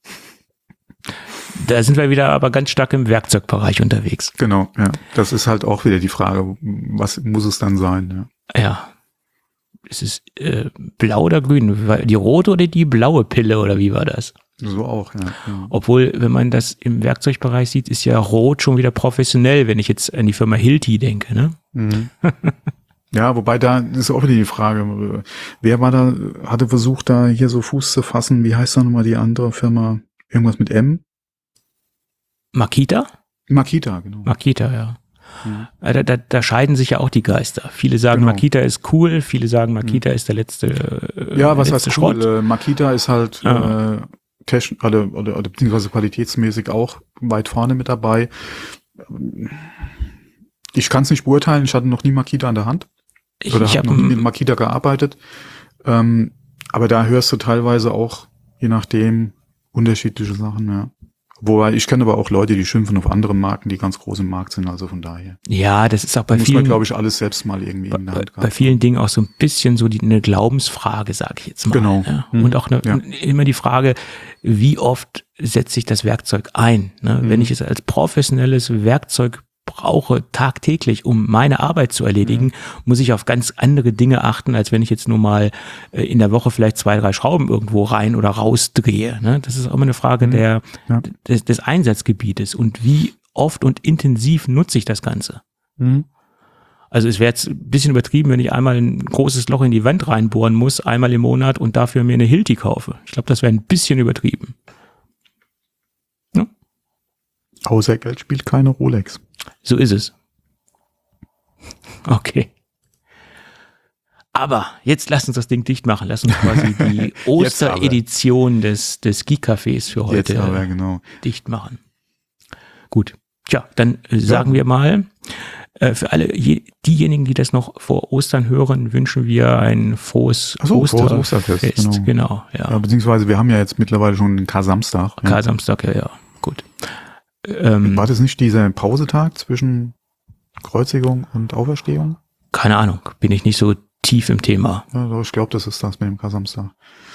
Da sind wir wieder aber ganz stark im Werkzeugbereich unterwegs. Genau, ja. Das ist halt auch wieder die Frage, was muss es dann sein? Ja. Ist es blau oder grün? Die rote oder die blaue Pille oder wie war das? So auch, ja. Obwohl, wenn man das im Werkzeugbereich sieht, ist ja rot schon wieder professionell, wenn ich jetzt an die Firma Hilti denke, ne? Mhm. Ja, wobei da ist auch wieder die Frage, wer war da, hatte versucht, da hier so Fuß zu fassen, wie heißt da nochmal die andere Firma? Irgendwas mit M? Makita? Makita, genau. Makita, ja. Da scheiden sich ja auch die Geister. Viele sagen, genau. Makita ist cool, viele sagen, Makita ist der letzte Ja, was letzte heißt Schrott. Cool? Makita ist halt oder beziehungsweise qualitätsmäßig auch weit vorne mit dabei. Ich kann es nicht beurteilen, ich hatte noch nie Makita an der Hand. Oder habe noch nie mit Makita gearbeitet. Aber da hörst du teilweise auch, je nachdem, unterschiedliche Sachen, ja. Wobei, ich kenne aber auch Leute, die schimpfen auf andere Marken, die ganz groß im Markt sind, also von daher. Ja, das ist auch bei muss vielen... man, glaube ich, alles selbst mal irgendwie in der Hand bei vielen Dingen auch so ein bisschen so eine Glaubensfrage, sage ich jetzt mal. Genau. Ja. Und auch immer die Frage, wie oft setze ich das Werkzeug ein? Ne? Wenn ich es als professionelles Werkzeug brauche tagtäglich, um meine Arbeit zu erledigen, muss ich auf ganz andere Dinge achten, als wenn ich jetzt nur mal in der Woche vielleicht 2, 3 Schrauben irgendwo rein oder raus drehe. Ne? Das ist auch immer eine Frage des Einsatzgebietes und wie oft und intensiv nutze ich das Ganze. Also es wäre jetzt ein bisschen übertrieben, wenn ich einmal ein großes Loch in die Wand reinbohren muss, einmal im Monat und dafür mir eine Hilti kaufe. Ich glaube, das wäre ein bisschen übertrieben. Ja? Außer Geld spielt keine Rolex. So ist es. Okay. Aber jetzt lass uns das Ding dicht machen. Lass uns quasi die Osteredition des Geek-Cafés für heute dicht machen. Gut. Tja, dann sagen wir mal, für alle diejenigen, die das noch vor Ostern hören, wünschen wir ein frohes Osterfest. Genau, ja. Beziehungsweise wir haben ja jetzt mittlerweile schon den Kar-Samstag. Kar-Samstag, ja. Gut. War das nicht dieser Pausetag zwischen Kreuzigung und Auferstehung? Keine Ahnung, bin ich nicht so tief im Thema. Ja, ich glaube, das ist das mit dem Kar-Samstag.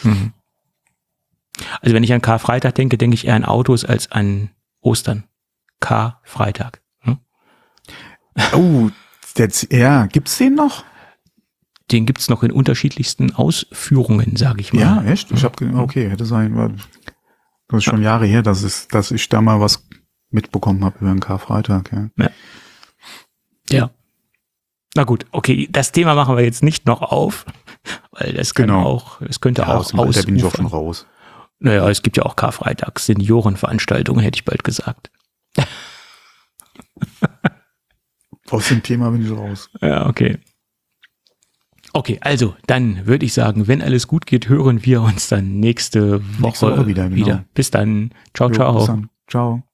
Also wenn ich an Karfreitag denke, denke ich eher an Autos als an Ostern. Karfreitag. Oh, gibt's den noch? Den gibt's noch in unterschiedlichsten Ausführungen, sage ich mal. Ja, echt? Ich habe hätte sein, das ist schon Jahre her, dass ich da mal was mitbekommen habe über den Karfreitag. Ja. Na gut, okay, das Thema machen wir jetzt nicht noch auf, weil das könnte auch ausufern. Da bin ich auch schon raus. Naja, es gibt ja auch Karfreitags Seniorenveranstaltungen, hätte ich bald gesagt. Aus dem Thema bin ich raus. Ja, okay. Okay, also dann würde ich sagen, wenn alles gut geht, hören wir uns dann nächste Woche wieder. Genau. Bis dann. Ciao, ciao. Bis dann. Ciao.